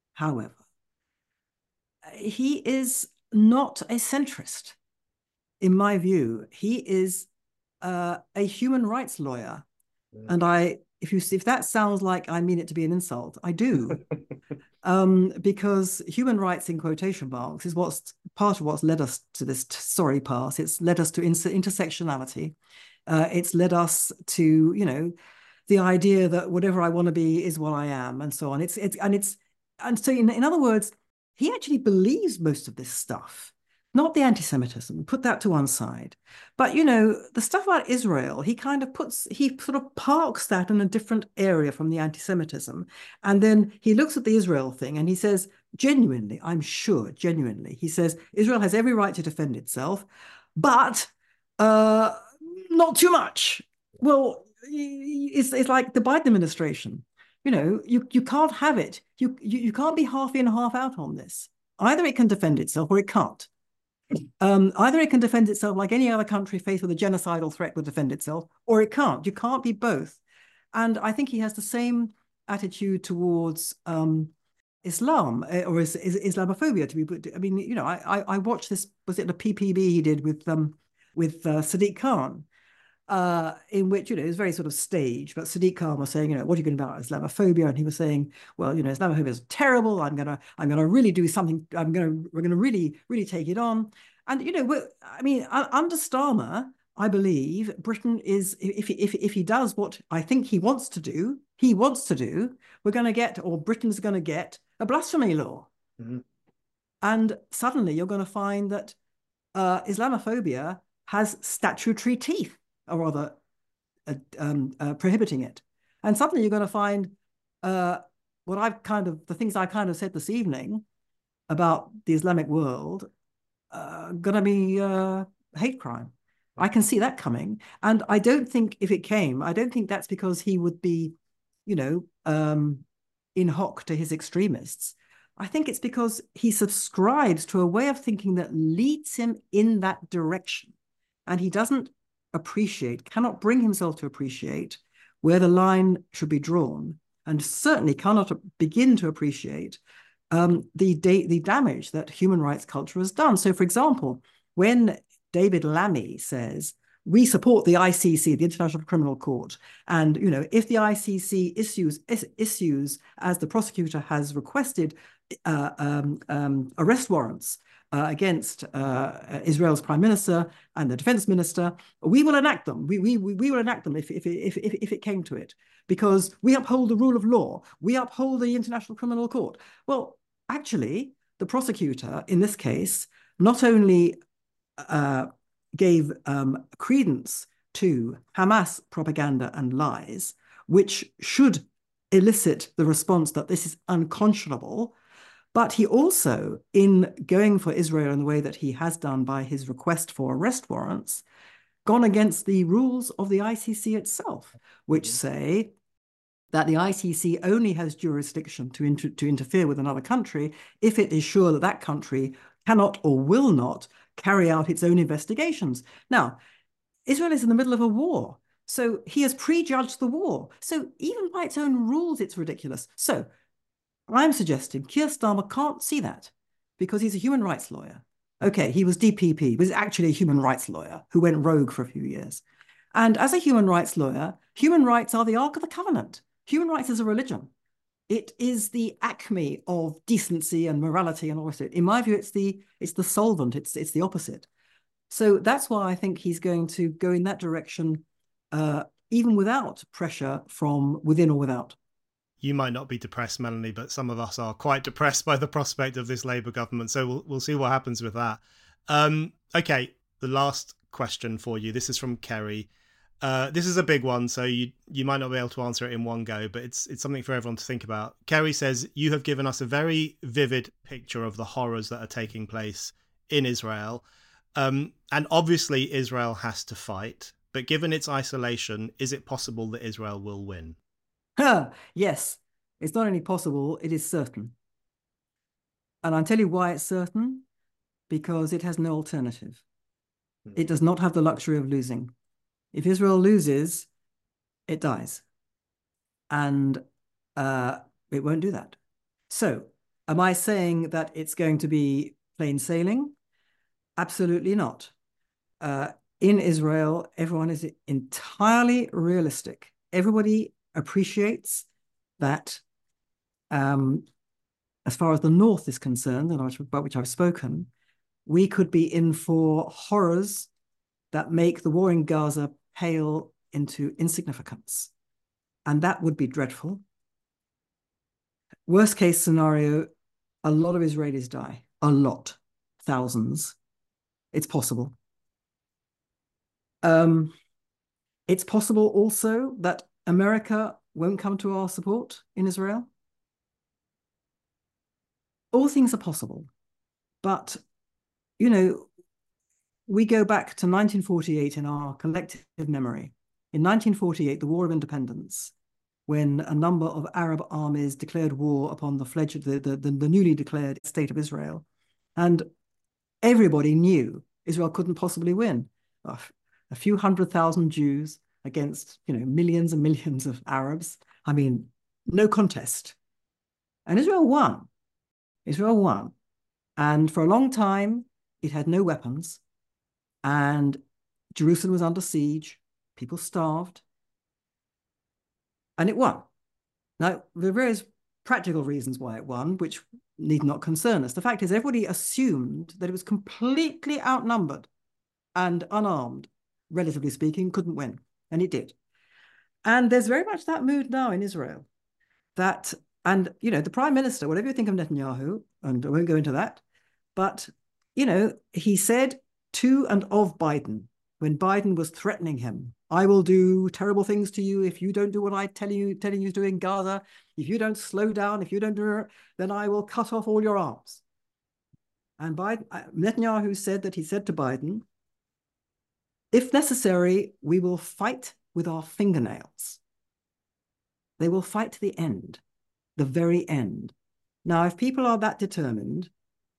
he is not a centrist, in my view. He is a human rights lawyer, and if that sounds like I mean it to be an insult, I do, because human rights, in quotation marks, is what's part of what's led us to this sorry path. It's led us to intersectionality. It's led us to, the idea that whatever I want to be is what I am, and so on. And so in other words, he actually believes most of this stuff, not the anti-Semitism. Put that to one side. But the stuff about Israel, he sort of parks that in a different area from the anti-Semitism, and then he looks at the Israel thing and he says, genuinely, I'm sure, genuinely, he says Israel has every right to defend itself, but not too much. Well, it's like the Biden administration. You can't have it. You can't be half in, half out on this. Either it can defend itself or it can't. Either it can defend itself like any other country faced with a genocidal threat would defend itself, or it can't. You can't be both. And I think he has the same attitude towards Islam or Islamophobia. To be, I mean, I watched this. Was it the PPB he did with Sadiq Khan? In which, it was very sort of staged, but Sadiq Khan was saying, what are you going about Islamophobia? And he was saying, well, Islamophobia is terrible. I'm gonna really do something. We're gonna really, really take it on. And under Starmer, I believe Britain is, if he does what I think he wants to do, we're going to get, or Britain's going to get, a blasphemy law. Mm-hmm. And suddenly you're going to find that Islamophobia has statutory teeth, or rather prohibiting it. And suddenly you're going to find the things I kind of said this evening about the Islamic world going to be hate crime. I can see that coming. And I don't think I don't think that's because he would be, in hoc to his extremists. I think it's because he subscribes to a way of thinking that leads him in that direction. And he cannot bring himself to appreciate where the line should be drawn, and certainly cannot begin to appreciate the damage that human rights culture has done. So, for example, when David Lammy says, we support the ICC, the International Criminal Court, and if the ICC issues, as the prosecutor has requested, arrest warrants against Israel's prime minister and the defense minister, we will enact them. We will enact them if it came to it, because we uphold the rule of law. We uphold the International Criminal Court. Well, actually, the prosecutor in this case not only gave credence to Hamas propaganda and lies, which should elicit the response that this is unconscionable, but he also, in going for Israel in the way that he has done by his request for arrest warrants, gone against the rules of the ICC itself, which say that the ICC only has jurisdiction to interfere with another country if it is sure that that country cannot or will not carry out its own investigations. Now, Israel is in the middle of a war, so he has prejudged the war. So even by its own rules, it's ridiculous. So I'm suggesting Keir Starmer can't see that because he's a human rights lawyer. Okay, he was DPP, he was actually a human rights lawyer who went rogue for a few years. And as a human rights lawyer, human rights are the Ark of the Covenant. Human rights is a religion. It is the acme of decency and morality and all of it. In my view, it's the solvent. It's the opposite. So that's why I think he's going to go in that direction, even without pressure from within or without. You might not be depressed, Melanie, but some of us are quite depressed by the prospect of this Labour government. So we'll see what happens with that. Okay, the last question for you. This is from Kerry. This is a big one, so you might not be able to answer it in one go, but it's something for everyone to think about. Kerry says, you have given us a very vivid picture of the horrors that are taking place in Israel. And obviously Israel has to fight, but given its isolation, is it possible that Israel will win? Yes, it's not only possible, it is certain. And I'll tell you why it's certain. Because it has no alternative. It does not have the luxury of losing. If Israel loses, it dies. And it won't do that. So, am I saying that it's going to be plain sailing? Absolutely not. In Israel, everyone is entirely realistic. Everybody appreciates that, as far as the North is concerned, and about which I've spoken, we could be in for horrors that make the war in Gaza pale into insignificance. And that would be dreadful. Worst case scenario, a lot of Israelis die. A lot. Thousands. It's possible. It's possible also that America won't come to our support in Israel. All things are possible. But, you know, we go back to 1948 in our collective memory. In 1948, the War of Independence, when a number of Arab armies declared war upon the newly declared state of Israel. And everybody knew Israel couldn't possibly win. A few 100,000 Jews against, millions and millions of Arabs. I mean, no contest. And Israel won. Israel won. And for a long time, it had no weapons. And Jerusalem was under siege. People starved. And it won. Now, there are various practical reasons why it won, which need not concern us. The fact is, everybody assumed that it was completely outnumbered and unarmed, relatively speaking, couldn't win. And it did. And there's very much that mood now in Israel. The Prime Minister, whatever you think of Netanyahu, and I won't go into that, but, he said to and of Biden, when Biden was threatening him, I will do terrible things to you if you don't do what I telling you to do in Gaza. If you don't slow down, if you don't do it, then I will cut off all your arms. And Netanyahu said that he said to Biden, if necessary, we will fight with our fingernails. They will fight to the end, the very end. Now, if people are that determined,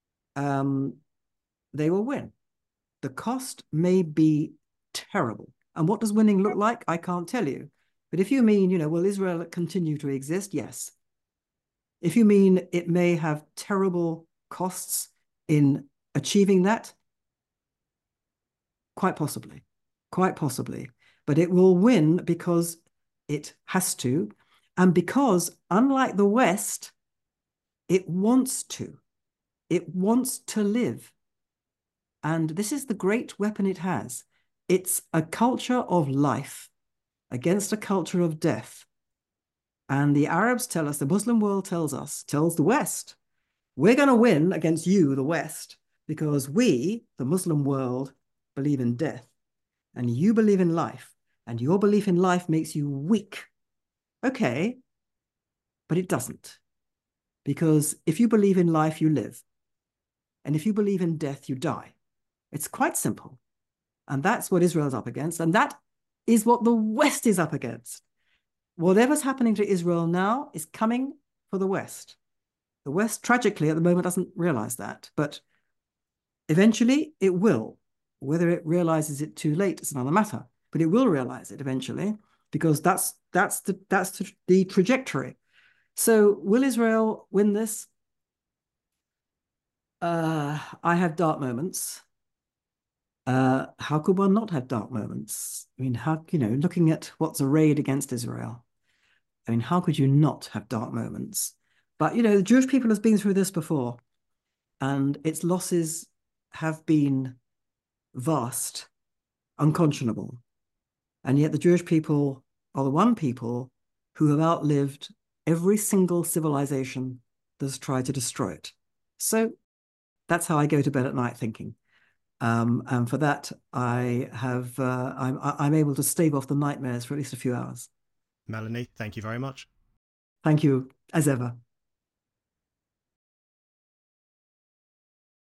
they will win. The cost may be terrible. And what does winning look like? I can't tell you. But if you mean, will Israel continue to exist? Yes. If you mean it may have terrible costs in achieving that, quite possibly. But it will win because it has to, and because, unlike the West, it wants to. It wants to live. And this is the great weapon it has. It's a culture of life against a culture of death. And the Arabs tell us, the Muslim world tells the West, we're going to win against you, the West, because we, the Muslim world, believe in death. And you believe in life. And your belief in life makes you weak. Okay, but it doesn't. Because if you believe in life, you live. And if you believe in death, you die. It's quite simple. And that's what Israel's up against. And that is what the West is up against. Whatever's happening to Israel now is coming for the West. The West, tragically, at the moment, doesn't realize that. But eventually, it will. Whether it realizes it too late is another matter. But it will realize it eventually, because that's the trajectory. So will Israel win this? I have dark moments. How could one not have dark moments? I mean, looking at what's arrayed against Israel, I mean, how could you not have dark moments? But, the Jewish people has been through this before, and its losses have been vast, unconscionable. And yet the Jewish people are the one people who have outlived every single civilization that's tried to destroy it. So that's how I go to bed at night thinking. And for that, I'm able to stave off the nightmares for at least a few hours. Melanie, thank you very much. Thank you, as ever.